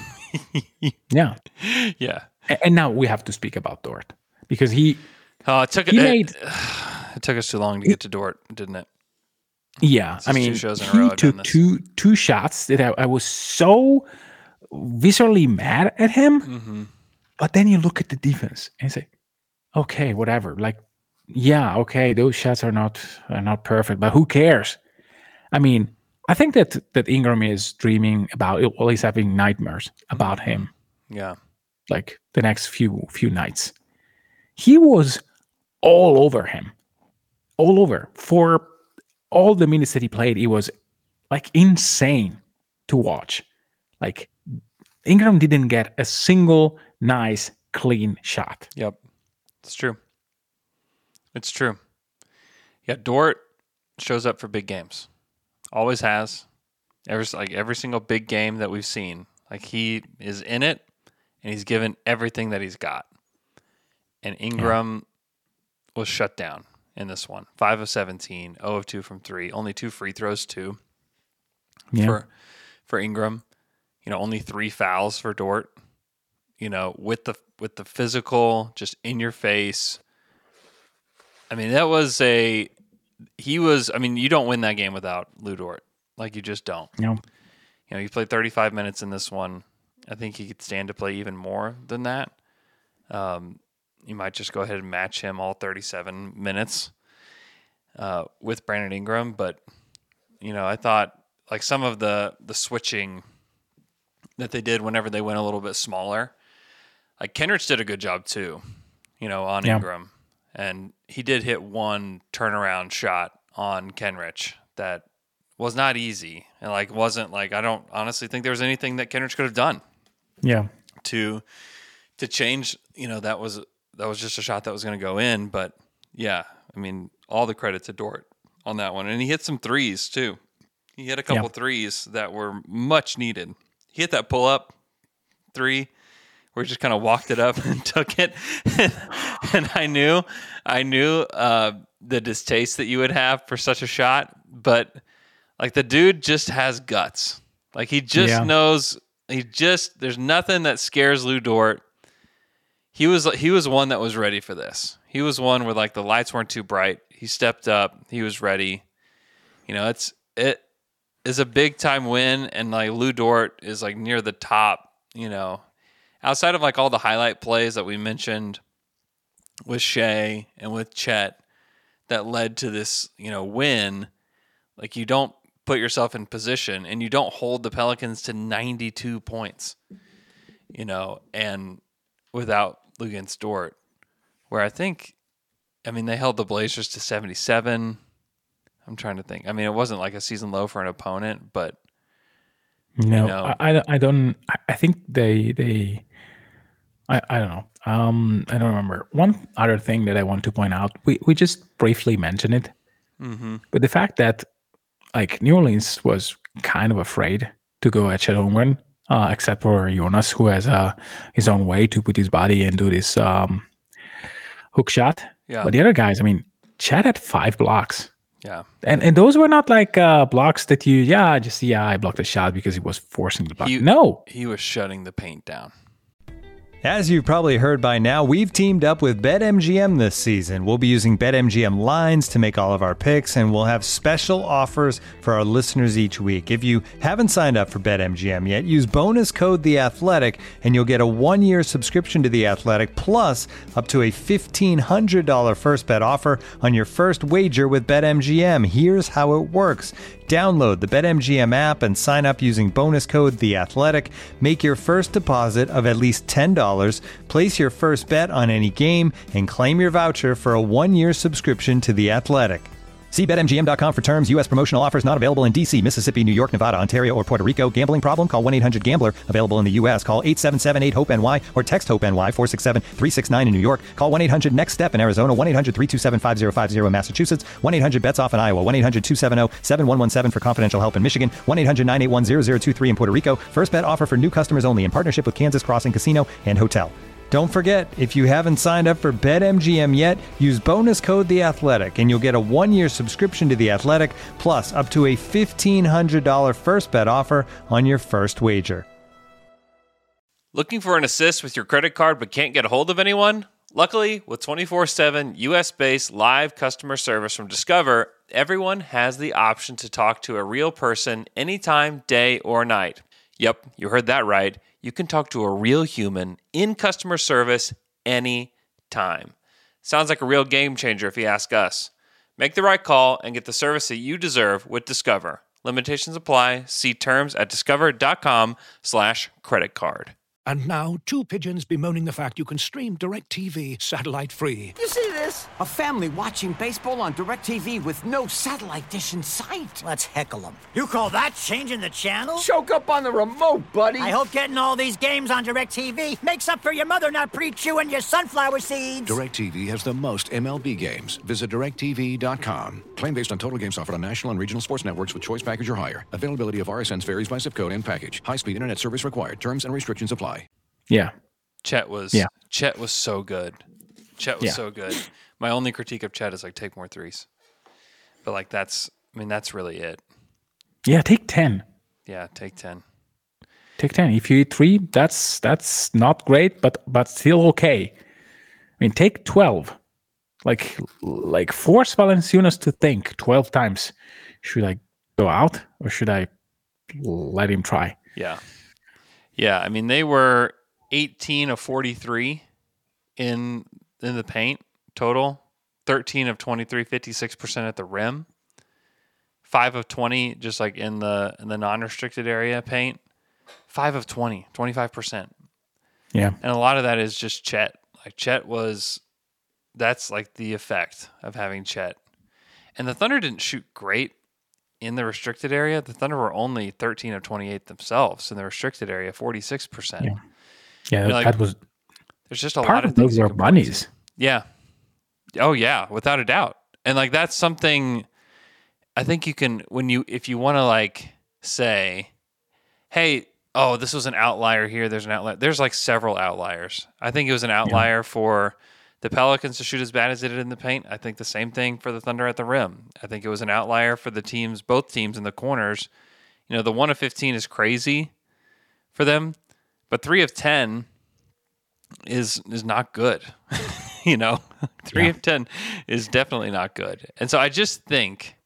yeah, yeah. And, and now we have to speak about Dort because he. Oh, it took he it, made, it took us too long to get to Dort, didn't it? Yeah, it's I mean, two shows in a row he took two two shots that I, I was so viscerally mad at him. Mm-hmm. But then you look at the defense and say, okay, whatever. Like, yeah, okay, those shots are not are not perfect, but who cares? I mean, I think that that Ingram is dreaming about, well, he's having nightmares about him. Yeah. Like the next few few nights. He was all over him. All over. For all the minutes that he played, he was like insane to watch. Like Ingram didn't get a single nice, clean shot. Yep. It's true. It's true. Yeah, Dort shows up for big games. Always has. Every like every single big game that we've seen. Like he is in it and he's given everything that he's got. And Ingram yeah. was shut down in this one. five of seventeen, zero of two from three, only two free throws too. Yeah. For for Ingram. You know, only three fouls for Dort. You know, with the with the physical, just in your face. I mean, that was a he was I mean, you don't win that game without Lu Dort. Like you just don't. No. You know, he played thirty-five minutes in this one. I think he could stand to play even more than that. Um, you might just go ahead and match him all thirty-seven minutes uh, with Brandon Ingram. But, you know, I thought like some of the, the switching that they did whenever they went a little bit smaller, like Kenrich did a good job too, you know, on yeah. Ingram. And he did hit one turnaround shot on Kenrich that was not easy. And like, wasn't like, I don't honestly think there was anything that Kenrich could have done. Yeah. To, to change, you know, that was, that was just a shot that was going to go in. But yeah, I mean, all the credit to Dort on that one. And he hit some threes too. He hit a couple yeah. threes that were much needed. He hit that pull up three where he just kind of walked it up and took it. And I knew, I knew uh, the distaste that you would have for such a shot, but like the dude just has guts. Like he just yeah. knows, he just, there's nothing that scares Lu Dort. He was, he was one that was ready for this. He was one where like the lights weren't too bright. He stepped up. He was ready. You know, it's, it is a big time win. And like Lu Dort is like near the top, you know, outside of like all the highlight plays that we mentioned with Shea and with Chet that led to this, you know, win. Like you don't put yourself in position and you don't hold the Pelicans to ninety-two points, you know, and without Luguentz Dort, where I think, I mean, they held the Blazers to seventy-seven. I'm trying to think. I mean, it wasn't like a season low for an opponent, but no, you know, I, I don't, I think they, they, I, I don't know. Um, I don't remember. One other thing that I want to point out, we, we just briefly mentioned it, mm-hmm. but the fact that like New Orleans was kind of afraid to go at Chet Holmgren, uh, except for Jonas, who has uh, his own way to put his body and do this um, hook shot. Yeah. But the other guys, I mean, Chet had five blocks. Yeah. And and those were not like uh, blocks that you, yeah, just, yeah, I blocked a shot because he was forcing the block. He, no. He was shutting the paint down. As you've probably heard by now, we've teamed up with BetMGM this season. We'll be using BetMGM lines to make all of our picks, and we'll have special offers for our listeners each week. If you haven't signed up for BetMGM yet, use bonus code The Athletic, and you'll get a one-year subscription to The Athletic, plus up to a fifteen hundred dollars first bet offer on your first wager with BetMGM. Here's how it works. Download the BetMGM app and sign up using bonus code The Athletic. Make your first deposit of at least ten dollars, place your first bet on any game, and claim your voucher for a one-year subscription to The Athletic. See Bet M G M dot com for terms. U S promotional offers not available in D C, Mississippi, New York, Nevada, Ontario, or Puerto Rico. Gambling problem? Call one eight hundred gambler. Available in the U S. Call eight seven seven eight hope N Y or text HOPE-NY four six seven three six nine in New York. Call one eight hundred next step in Arizona. one eight hundred three two seven five zero five zero in Massachusetts. one eight hundred bets off in Iowa. one eight hundred two seven zero seven one one seven for confidential help in Michigan. one eight hundred nine eight one zero zero two three in Puerto Rico. First bet offer for new customers only in partnership with Kansas Crossing Casino and Hotel. Don't forget, if you haven't signed up for BetMGM yet, use bonus code The Athletic, and you'll get a one-year subscription to The Athletic, plus up to a fifteen hundred dollars first bet offer on your first wager. Looking for an assist with your credit card but can't get a hold of anyone? Luckily, with twenty-four seven U S-based live customer service from Discover, everyone has the option to talk to a real person anytime, day or night. Yep, you heard that right. You can talk to a real human in customer service anytime. Sounds like a real game changer if you ask us. Make the right call and get the service that you deserve with Discover. Limitations apply. See terms at discover.com slash credit card. And now, two pigeons bemoaning the fact you can stream DirecTV satellite-free. You see this? A family watching baseball on DirecTV with no satellite dish in sight. Let's heckle them. You call that changing the channel? Choke up on the remote, buddy. I hope getting all these games on DirecTV makes up for your mother not pre-chewing your sunflower seeds. DirecTV has the most M L B games. Visit direct T V dot com. Claim based on total games offered on national and regional sports networks with choice package or higher. Availability of R S Ns varies by zip code and package. High-speed internet service required. Terms and restrictions apply. Yeah. Chet was yeah. Chet was so good. Chet was Yeah. so good. My only critique of Chet is like take more threes. But like that's I mean that's really it. Yeah, take ten. Yeah, take ten. Take ten. If you hit three, that's that's not great, but but still okay. I mean, take twelve. Like like force Valanciunas to think twelve times. Should I go out or should I let him try? Yeah. Yeah, I mean they were eighteen of forty-three in in the paint total, thirteen of twenty-three, fifty-six percent at the rim. five of twenty just like in the in the non-restricted area paint. five of twenty, twenty-five percent. Yeah. And a lot of that is just Chet. Like Chet was that's like the effect of having Chet. And the Thunder didn't shoot great in the restricted area. The Thunder were only thirteen of twenty-eight themselves in the restricted area, forty-six percent. Yeah, yeah I mean, like, that was. There's just a part lot of, of those things are bunnies. Yeah. Oh yeah, without a doubt. And like that's something I think you can when you if you want to like say, hey, oh, this was an outlier here. There's an outlier. There's like several outliers. I think it was an outlier yeah. for the Pelicans to shoot as bad as they did in the paint. I think the same thing for the Thunder at the rim. I think it was an outlier for the teams, both teams in the corners. You know, the one of fifteen is crazy for them, but three of ten is is not good. You know, three yeah. of ten is definitely not good. And so I just think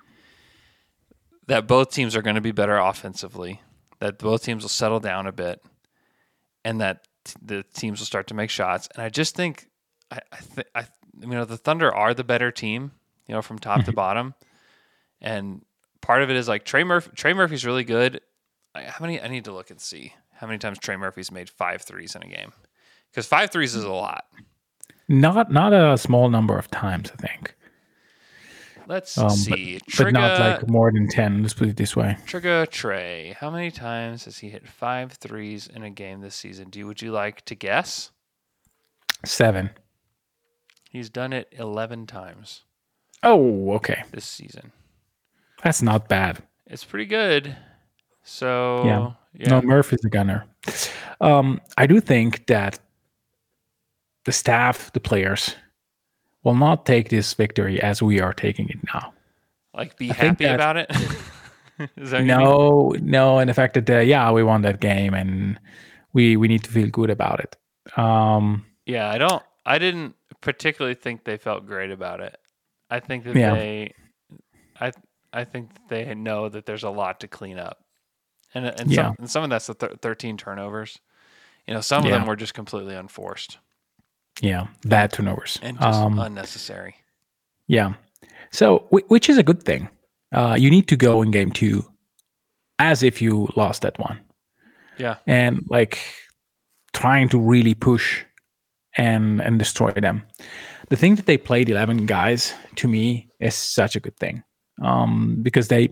that both teams are going to be better offensively, that both teams will settle down a bit, and that the teams will start to make shots. And I just think I, I think I, you know, the Thunder are the better team, you know, from top to bottom, and part of it is like Trey Murphy. Trey Murphy's really good. I, how many? I need to look and see how many times Trey Murphy's made five threes in a game, because five threes is a lot. Not not a small number of times, I think. Let's um, see, but, but not like more than ten. Let's put it this way. Trigger Trey, how many times has he hit five threes in a game this season? Do you, would you like to guess? Seven. He's done it eleven times. Oh, okay. This season. That's not bad. It's pretty good. So, yeah. yeah. No, Murphy's a gunner. Um, I do think that the staff, the players, will not take this victory as we are taking it now. Like, be I happy that, about it? Is that no, no. And the fact that, uh, yeah, we won that game and we, we need to feel good about it. Um, yeah, I don't, I didn't particularly think they felt great about it. I think that yeah. they, I, I think that they know that there's a lot to clean up, and and yeah. some and some of that's the th- thirteen turnovers. You know, some yeah. of them were just completely unforced. Yeah, bad turnovers and just um, unnecessary. Yeah, so which is a good thing. Uh, you need to go in game two as if you lost that one. Yeah, and like trying to really push and and destroy them. The thing that they played eleven guys, to me, is such a good thing. Um, because they,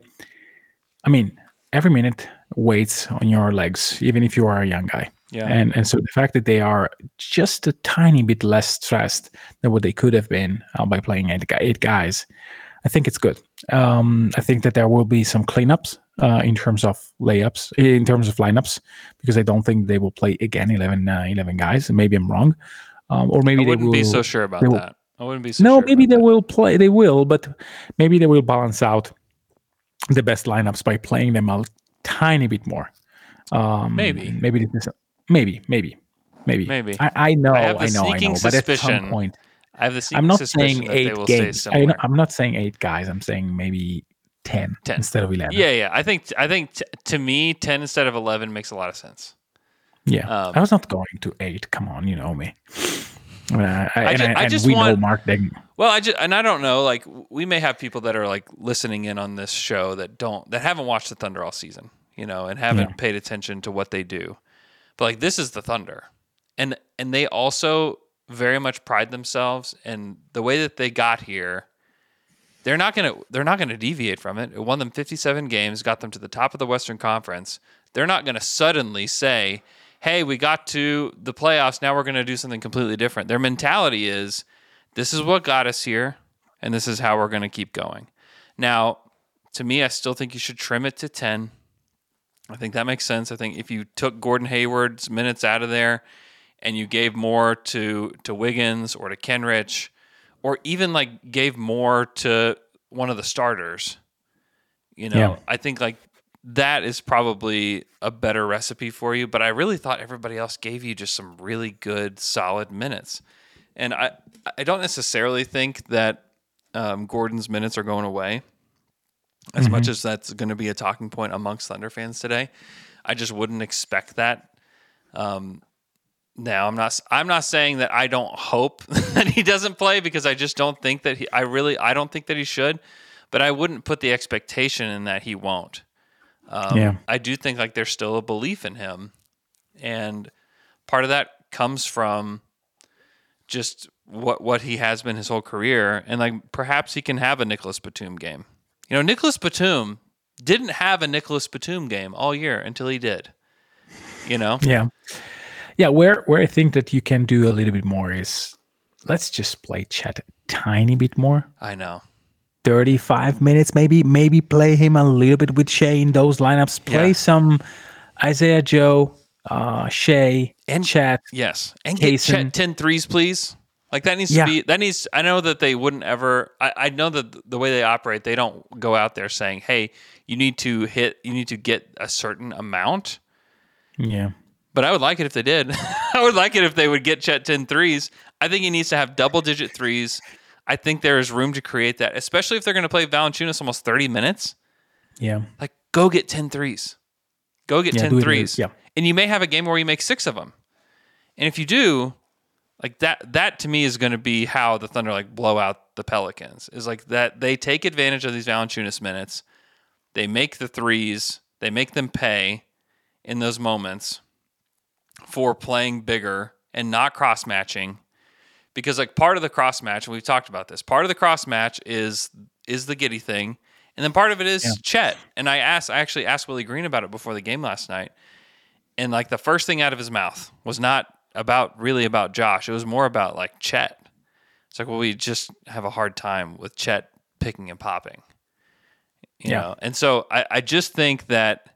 I mean, every minute weights on your legs, even if you are a young guy. Yeah. And and so the fact that they are just a tiny bit less stressed than what they could have been uh, by playing eight, eight guys, I think it's good. Um, I think that there will be some cleanups uh, in terms of layups, in terms of lineups, because I don't think they will play again eleven, uh, eleven guys. Maybe I'm wrong. Um, or maybe I wouldn't they will, be so sure about will, that. I wouldn't be so no, sure maybe they that. will play. They will, but maybe they will balance out the best lineups by playing them a tiny bit more. Um, maybe, maybe, maybe, maybe, maybe. Maybe. I, I know, I, have the I know, I know. But at some point, I have the I'm not suspicion saying that eight they will games. stay I, similar. I'm not saying eight guys. I'm saying maybe ten, ten instead of eleven. Yeah, yeah. I think I think t- to me, ten instead of eleven makes a lot of sense. Yeah, um, I was not going to eight. Come on, you know me. I mean, I, I and ju- I, I and just we want, know Mark Degnan. Well, I just, and I don't know, like we may have people that are like listening in on this show that don't, that haven't watched the Thunder all season, you know, and haven't Yeah. paid attention to what they do. But like, this is the Thunder. And, and they also very much pride themselves in the way that they got here. They're not going to, they're not going to deviate from it. It won them fifty-seven games, got them to the top of the Western Conference. They're not going to suddenly say, hey, we got to the playoffs. Now we're going to do something completely different. Their mentality is, this is what got us here, and this is how we're going to keep going. Now, to me, I still think you should trim it to ten. I think that makes sense. I think if you took Gordon Hayward's minutes out of there and you gave more to to Wiggins or to Kenrich, or even like gave more to one of the starters, you know, Yeah. I think like that is probably a better recipe for you. But I really thought everybody else gave you just some really good, solid minutes. And I, I don't necessarily think that um, Gordon's minutes are going away, as Mhm. much as that's going to be a talking point amongst Thunder fans today. I just wouldn't expect that. Um, now, I'm not. I'm not saying that I don't hope that he doesn't play, because I just don't think that he. I really. I don't think that he should, but I wouldn't put the expectation in that he won't. Um, Yeah. I do think like there's still a belief in him, and part of that comes from just what what he has been his whole career, and like perhaps he can have a Nicholas Batum game. You know, Nicholas Batum didn't have a Nicholas Batum game all year until he did. You know? Yeah. Yeah, where where I think that you can do a little bit more is let's just play Chet a tiny bit more. I know. thirty-five minutes, maybe maybe play him a little bit with Shea in those lineups. Play Yeah. some Isaiah Joe, uh, Shea, And Chet. Yes. And get Kaysen. Chet ten threes, please. Like that needs Yeah. to be, that needs, I know that they wouldn't ever, I, I know that the way they operate, they don't go out there saying, hey, you need to hit, you need to get a certain amount. Yeah. But I would like it if they did. I would like it if they would get Chet ten threes. I think he needs to have double digit threes. I think there is room to create that, especially if they're going to play Valanciunas almost thirty minutes. Yeah. Like, go get ten threes. Go get Yeah, ten do it, threes. yeah. And you may have a game where you make six of them. And if you do, like that, that to me is going to be how the Thunder like blow out the Pelicans. Is like that they take advantage of these Valanciunas minutes. They make the threes. They make them pay in those moments for playing bigger and not cross matching. Because like part of the cross match, and we've talked about this, part of the cross match is is the Giddey thing, and then part of it is Yeah. Chet. And I asked, I actually asked Willie Green about it before the game last night, and like the first thing out of his mouth was not about really about Josh. It was more about like Chet. It's like, well, we just have a hard time with Chet picking and popping, you Yeah. know. And so I, I just think that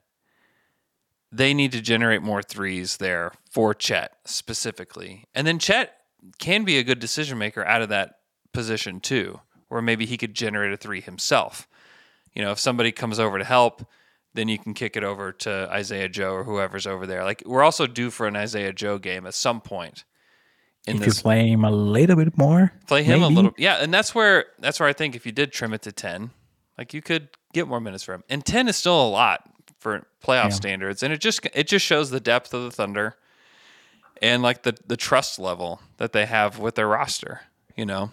they need to generate more threes there for Chet specifically, and then Chet can be a good decision maker out of that position too, where maybe he could generate a three himself. You know, if somebody comes over to help, then you can kick it over to Isaiah Joe or whoever's over there. Like, we're also due for an Isaiah Joe game at some point. In If this, you play him a little bit more, play him maybe. a little, yeah, and that's where that's where I think if you did trim it to ten, like you could get more minutes for him. And ten is still a lot for playoff Yeah. standards, and it just it just shows the depth of the Thunder and like the the trust level that they have with their roster, you know.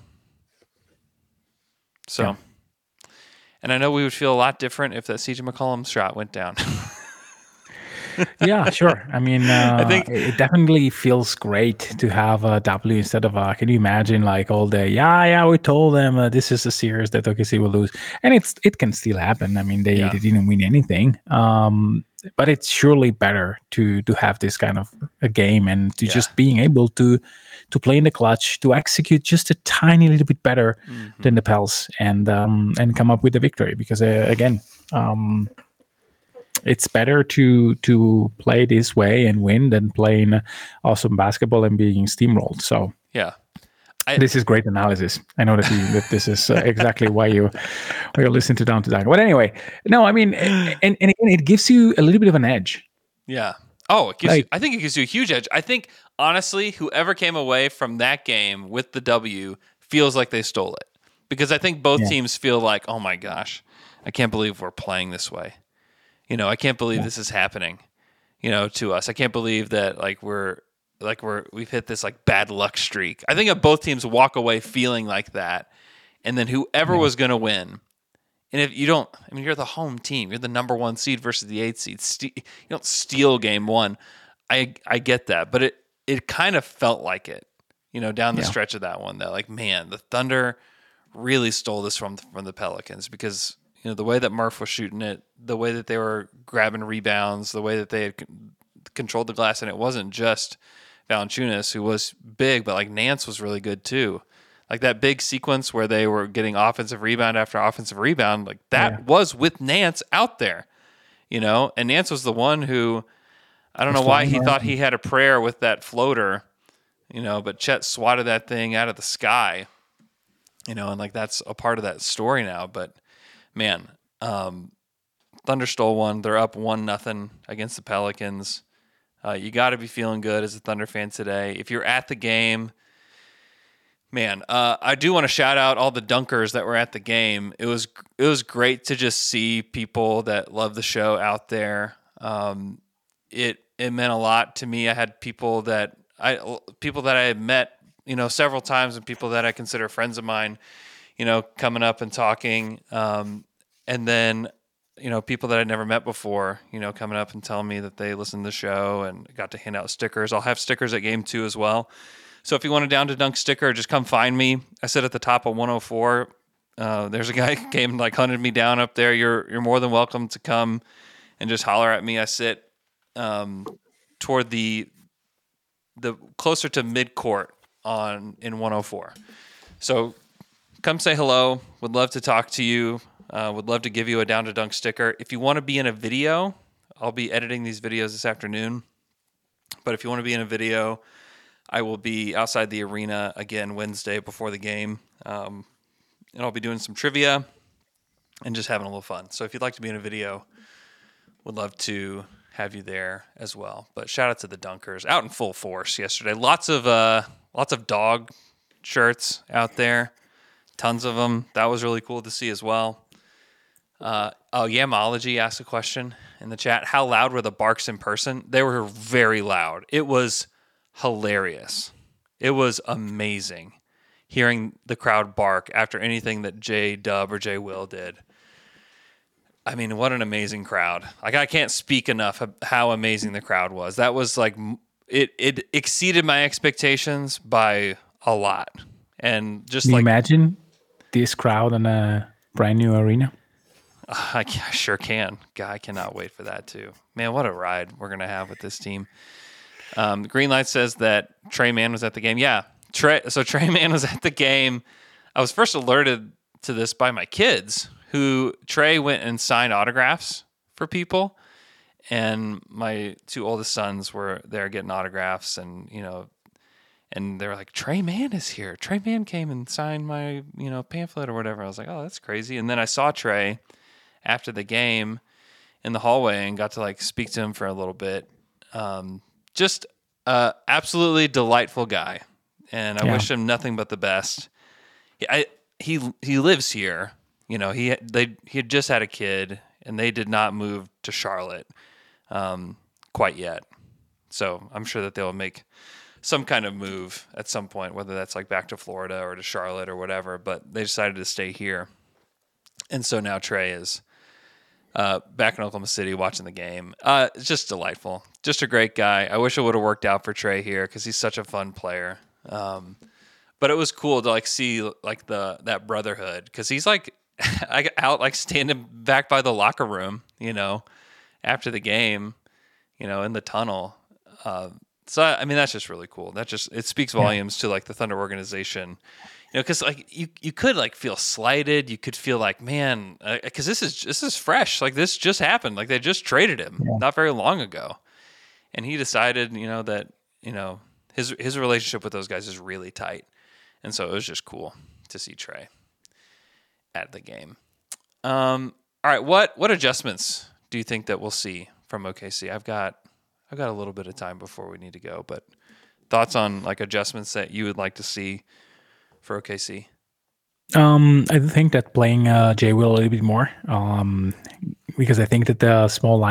So, Yeah. and I know we would feel a lot different if that C J McCollum shot went down. Yeah, sure. I mean, uh, I think- it definitely feels great to have a W instead of a. Can you imagine, like all day? Yeah, yeah, we told them uh, this is a series that O K C will lose, and it's it can still happen. I mean, they, Yeah. they didn't win anything, um, but it's surely better to to have this kind of a game and to Yeah. just being able to to play in the clutch, to execute just a tiny little bit better Mm-hmm. than the Pels, and um, and come up with a victory. Because uh, again. Um, It's better to to play this way and win than playing awesome basketball and being steamrolled. So Yeah. I, this is great analysis. I know that, you, that this is uh, exactly why you why you listen to Down to Dunk. But anyway, no, I mean, and and again, it gives you a little bit of an edge. Yeah. Oh, it gives Like- you, I think it gives you a huge edge. I think, honestly, whoever came away from that game with the W feels like they stole it. Because I think both Yeah. teams feel like, oh my gosh, I can't believe we're playing this way. You know, I can't believe this is happening, you know, to us. I can't believe that, like, we're, like we're we've hit this like bad luck streak. I think if both teams walk away feeling like that, and then whoever yeah. was going to win, and if you don't, I mean, you're the home team, you're the number one seed versus the eighth seed. Ste- you don't steal game one. I I get that, but it it kind of felt like it, you know, down the yeah. stretch of that one. That like, man, the Thunder really stole this from from the Pelicans because you know the way that Murph was shooting it, the way that they were grabbing rebounds, the way that they had controlled the glass, and it wasn't just Valanciunas, who was big, but like Nance was really good too. Like that big sequence where they were getting offensive rebound after offensive rebound, like that yeah. was with Nance out there, you know? And Nance was the one who, I don't know why he thought he had a prayer with that floater, you know, but Chet swatted that thing out of the sky, you know, and like that's a part of that story now. But man, um, Thunder stole one. They're up one nothing against the Pelicans. Uh, you got to be feeling good as a Thunder fan today. If you're at the game, man, uh, I do want to shout out all the dunkers that were at the game. It was it was great to just see people that love the show out there. Um, it it meant a lot to me. I had people that I people that I had met, you know, several times, and people that I consider friends of mine, you know, coming up and talking, um, and then. You know, people that I'd never met before, you know, coming up and telling me that they listened to the show and got to hand out stickers. I'll have stickers at game two as well. So if you want a Down to Dunk sticker, just come find me. I sit at the top of one oh four. Uh, there's a guy who came and like hunted me down up there. You're you're more than welcome to come and just holler at me. I sit um, toward the the closer to midcourt on in one oh four. So come say hello. Would love to talk to you. Uh, would love to give you a Down to Dunk sticker. If you want to be in a video, I'll be editing these videos this afternoon. But if you want to be in a video, I will be outside the arena again Wednesday before the game. Um, and I'll be doing some trivia and just having a little fun. So if you'd like to be in a video, would love to have you there as well. But shout out to the Dunkers out in full force yesterday. Lots of uh, lots of dog shirts out there. Tons of them. That was really cool to see as well. Uh, oh, Yamology asked a question in the chat. How loud were the barks in person? They were very loud. It was hilarious. It was amazing hearing the crowd bark after anything that J Dub or J Will did. I mean, what an amazing crowd. Like, I can't speak enough of how amazing the crowd was. That was like, it, it exceeded my expectations by a lot. And just Can you like, imagine this crowd in a brand new arena? I, I sure can. God, I cannot wait for that too. Man, what a ride we're going to have with this team. Um, Greenlight says that Trey Mann was at the game. Yeah, Trey. So Trey Mann was at the game. I was first alerted to this by my kids, who Trey went and signed autographs for people. And my two oldest sons were there getting autographs, and, you know, and they were like, Trey Mann is here. Trey Mann came and signed my, you know, pamphlet or whatever. I was like, oh, that's crazy. And then I saw Trey after the game in the hallway and got to like speak to him for a little bit. Um, just uh, absolutely delightful guy. And I yeah. wish him nothing but the best. I, he, he lives here. You know, he, they, he had just had a kid, and they did not move to Charlotte um, quite yet. So I'm sure that they'll make some kind of move at some point, whether that's like back to Florida or to Charlotte or whatever, but they decided to stay here. And so now Trey is uh, back in Oklahoma City watching the game. Uh, it's just delightful. Just a great guy. I wish it would have worked out for Trey here because he's such a fun player. Um, but it was cool to like see like the that brotherhood, because he's like out like standing back by the locker room, you know, after the game, you know, in the tunnel. Uh, So, I mean, that's just really cool. That just, it speaks volumes yeah. to like the Thunder organization, you know, because like you, you could like feel slighted. You could feel like, man, because uh, this is, this is fresh. Like this just happened. Like they just traded him yeah. not very long ago. And he decided, you know, that, you know, his, his relationship with those guys is really tight. And so it was just cool to see Trey at the game. Um, all right. What, what adjustments do you think that we'll see from O K C? I've got, I've got a little bit of time before we need to go, but thoughts on like adjustments that you would like to see for O K C? Um, I think that playing uh, J Will a little bit more, um, because I think that the small lineup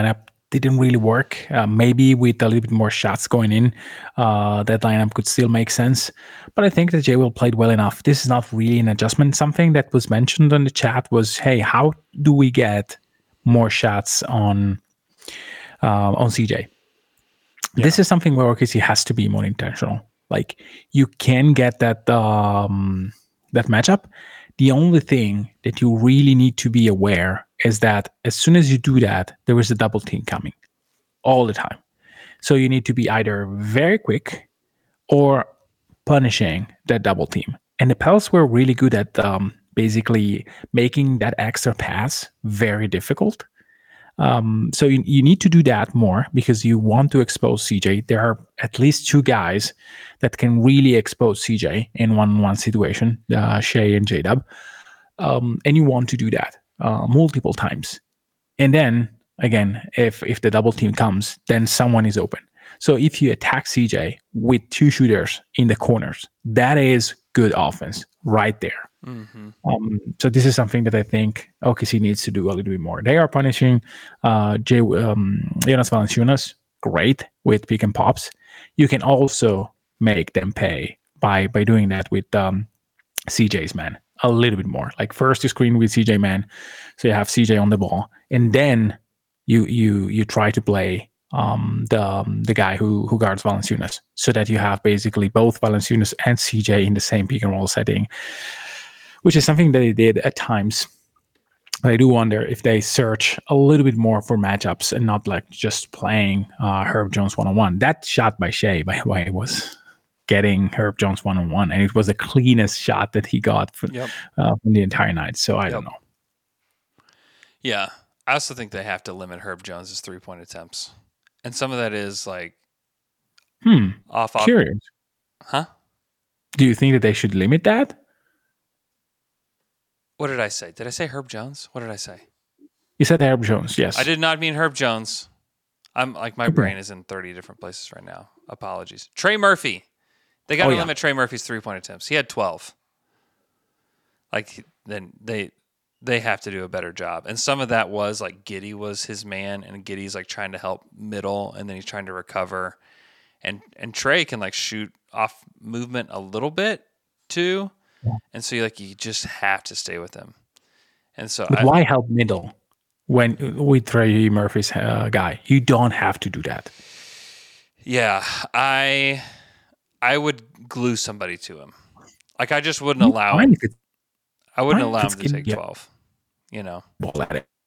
didn't really work. Uh, maybe with a little bit more shots going in, uh, that lineup could still make sense. But I think that Jay Will played well enough. This is not really an adjustment. Something that was mentioned in the chat was, hey, how do we get more shots on uh, on C J? Yeah. This is something where O K C has to be more intentional. Like, you can get that um, that matchup. The only thing that you really need to be aware is that as soon as you do that, there is a double team coming all the time. So you need to be either very quick or punishing that double team. And the Pels were really good at um, basically making that extra pass very difficult. Um, so you, you need to do that more because you want to expose C J. There are at least two guys that can really expose C J in one-on-one situation, uh, Shea and J-Dub. Um, and you want to do that uh, multiple times. And then, again, if if the double team comes, then someone is open. So if you attack C J with two shooters in the corners, that is good offense right there. Mm-hmm. Um, so this is something that I think O K C needs to do a little bit more. They are punishing uh, Jay, um, Jonas Valanciunas, great, with pick and pops. You can also make them pay by by doing that with um, C J's man a little bit more. Like first you screen with C J man, so you have C J on the ball, and then you you you try to play um, the um, the guy who who guards Valanciunas, so that you have basically both Valanciunas and C J in the same pick and roll setting. Which is something that they did at times. I do wonder if they search a little bit more for matchups and not like just playing uh, Herb Jones one-on-one. That shot by Shea, by the way, was getting Herb Jones one-on-one, and it was the cleanest shot that he got for, yep. uh, from the entire night. So I yep. don't know. Yeah, I also think they have to limit Herb Jones's three-point attempts, and some of that is like hmm. off. off Curious, huh? Do you think that they should limit that? What did I say? Did I say Herb Jones? What did I say? You said Herb Jones, yes. I did not mean Herb Jones. I'm like, my brain is in thirty different places right now. Apologies. Trey Murphy. They got to oh, yeah. limit Trey Murphy's three-point attempts. He had twelve. Like, then they they have to do a better job. And some of that was, like, Giddey was his man, and Giddey's, like, trying to help middle, and then he's trying to recover. And, and Trey can, like, shoot off movement a little bit, too. And so, like, you just have to stay with him. And so, but I, why help middle when with Trey Murphy's uh, guy? You don't have to do that. Yeah, I I would glue somebody to him. Like, I just wouldn't allow. Him, I wouldn't allow him to take twelve. You know. Ball at it.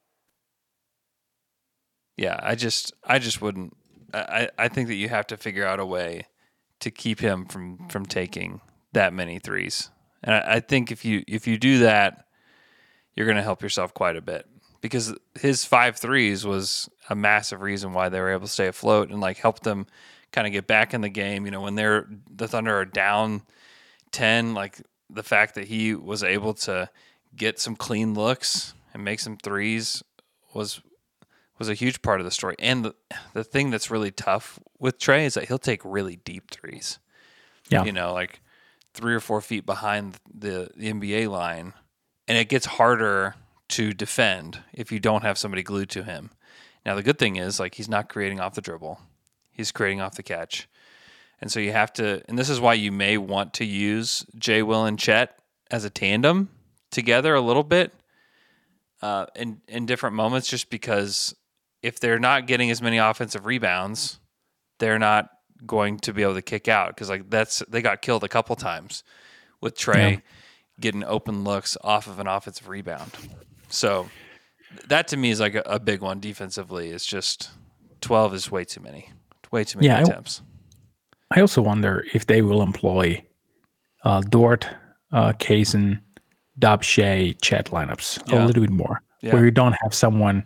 Yeah, I just I just wouldn't. I I think that you have to figure out a way to keep him from from taking that many threes. And I, I think if you if you do that, you're going to help yourself quite a bit, because his five threes was a massive reason why they were able to stay afloat and like help them kind of get back in the game. You know, when they're the Thunder are down ten, like the fact that he was able to get some clean looks and make some threes was was a huge part of the story. And the the thing that's really tough with Trey is that he'll take really deep threes. Yeah, you know, like three or four feet behind the, the N B A line, and it gets harder to defend if you don't have somebody glued to him. Now, the good thing is, like, he's not creating off the dribble. He's creating off the catch. And so you have to, and this is why you may want to use Jay, Will, and Chet as a tandem together a little bit uh, in, in different moments, just because if they're not getting as many offensive rebounds, they're not going to be able to kick out, because like that's they got killed a couple times with Trey yeah. getting open looks off of an offensive rebound. So that to me is like a, a big one defensively. It's just twelve is way too many, way too many yeah, attempts. I, I also wonder if they will employ uh, Dort, uh, Kazan, Dub, Shea, Chet lineups yeah. a little bit more, yeah. where you don't have someone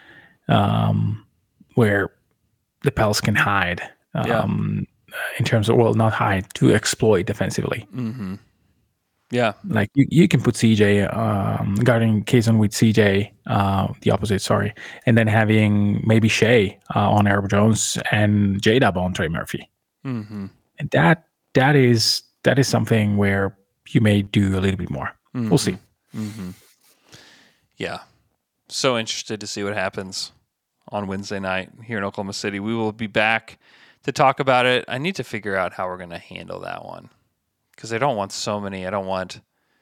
um, where the Pels can hide. Um, yeah. in terms of, well, not hide, to exploit defensively. Mm-hmm. Yeah. Like you, you can put C J, um, guarding Kazan with C J, uh, the opposite, sorry. And then having maybe Shea uh, on Herb Jones and J-Dub on Trey Murphy. Mm-hmm. And that, that is, that is something where you may do a little bit more. Mm-hmm. We'll see. Mm-hmm. Yeah. So interested to see what happens on Wednesday night here in Oklahoma City. We will be back to talk about it. I need to figure out how we're going to handle that one because I don't want so many. I don't want,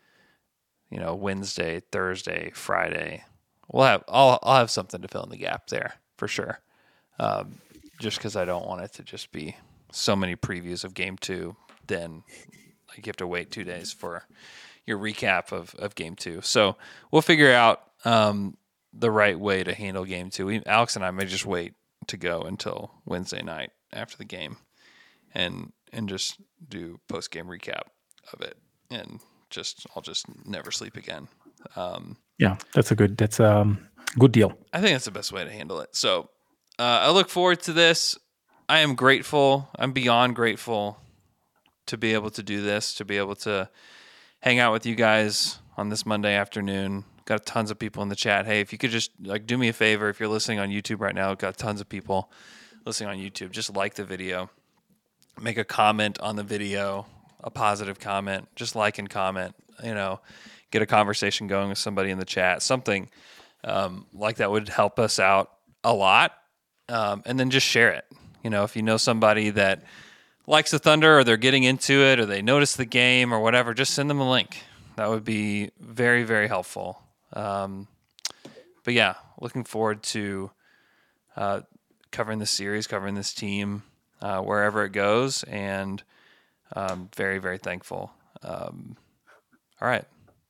you know, Wednesday, Thursday, Friday. We'll have I'll I'll have something to fill in the gap there for sure. Um, just because I don't want it to just be so many previews of game two. Then like you have to wait two days for your recap of, of game two. So we'll figure out um, the right way to handle game two. We, Alex and I may just wait to go until Wednesday night after the game and and just do post game recap of it and just I'll just never sleep again. Um, yeah, that's a good that's a um, good deal. I think that's the best way to handle it. So uh, I look forward to this. I am grateful. I'm beyond grateful to be able to do this, to be able to hang out with you guys on this Monday afternoon. Got tons of people in the chat. Hey, if you could just like do me a favor, if you're listening on YouTube right now, got tons of people listening on YouTube. Just like the video, make a comment on the video, a positive comment, just like and comment, you know, get a conversation going with somebody in the chat. Something um, like that would help us out a lot. Um, and then just share it. You know, if you know somebody that likes the Thunder or they're getting into it or they notice the game or whatever, just send them a link. That would be very, very helpful. Um, but yeah, looking forward to uh, covering this series, covering this team, uh, wherever it goes, and um, very, very thankful. Um, all right.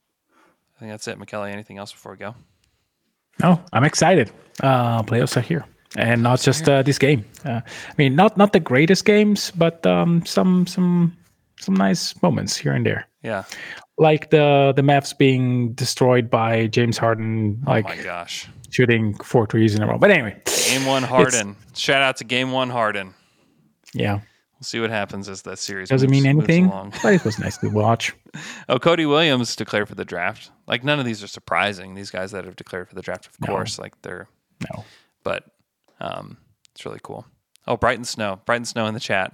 I think that's it. McKelly, anything else before we go? No, I'm excited. Uh, playoffs are here. And not just uh, this game. Uh, I mean, not not the greatest games, but um, some some some nice moments here and there. Yeah, like the the Mavs being destroyed by James Harden. Like, oh my gosh, shooting four threes in a row. But anyway, game one Harden. Shout out to game one Harden. Yeah, we'll see what happens as that series doesn't moves, mean anything, moves but it was nice to watch. Oh, Cody Williams declared for the draft. Like none of these are surprising. These guys that have declared for the draft, of no. course, like they're no, but. Um, it's really cool. Oh, Brighton Snow. Brighton Snow in the chat.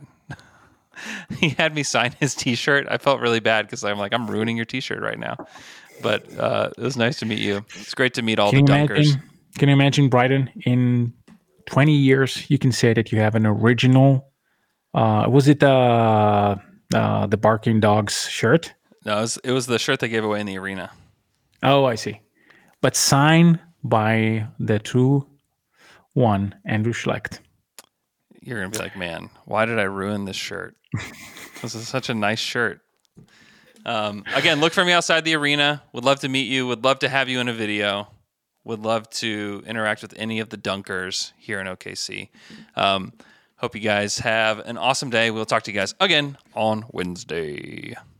He had me sign his T-shirt. I felt really bad because I'm like, I'm ruining your T-shirt right now. But uh, it was nice to meet you. It's great to meet all can the you dunkers. Imagine, can you imagine, Brighton, in twenty years, you can say that you have an original, uh, was it the, uh, the Barking Dogs shirt? No, it was, it was the shirt they gave away in the arena. Oh, I see. But signed by the true one, Andrew Schlecht. You're going to be like, man, why did I ruin this shirt? This is such a nice shirt. Um, again, look for me outside the arena. Would love to meet you. Would love to have you in a video. Would love to interact with any of the dunkers here in O K C. Um, hope you guys have an awesome day. We'll talk to you guys again on Wednesday.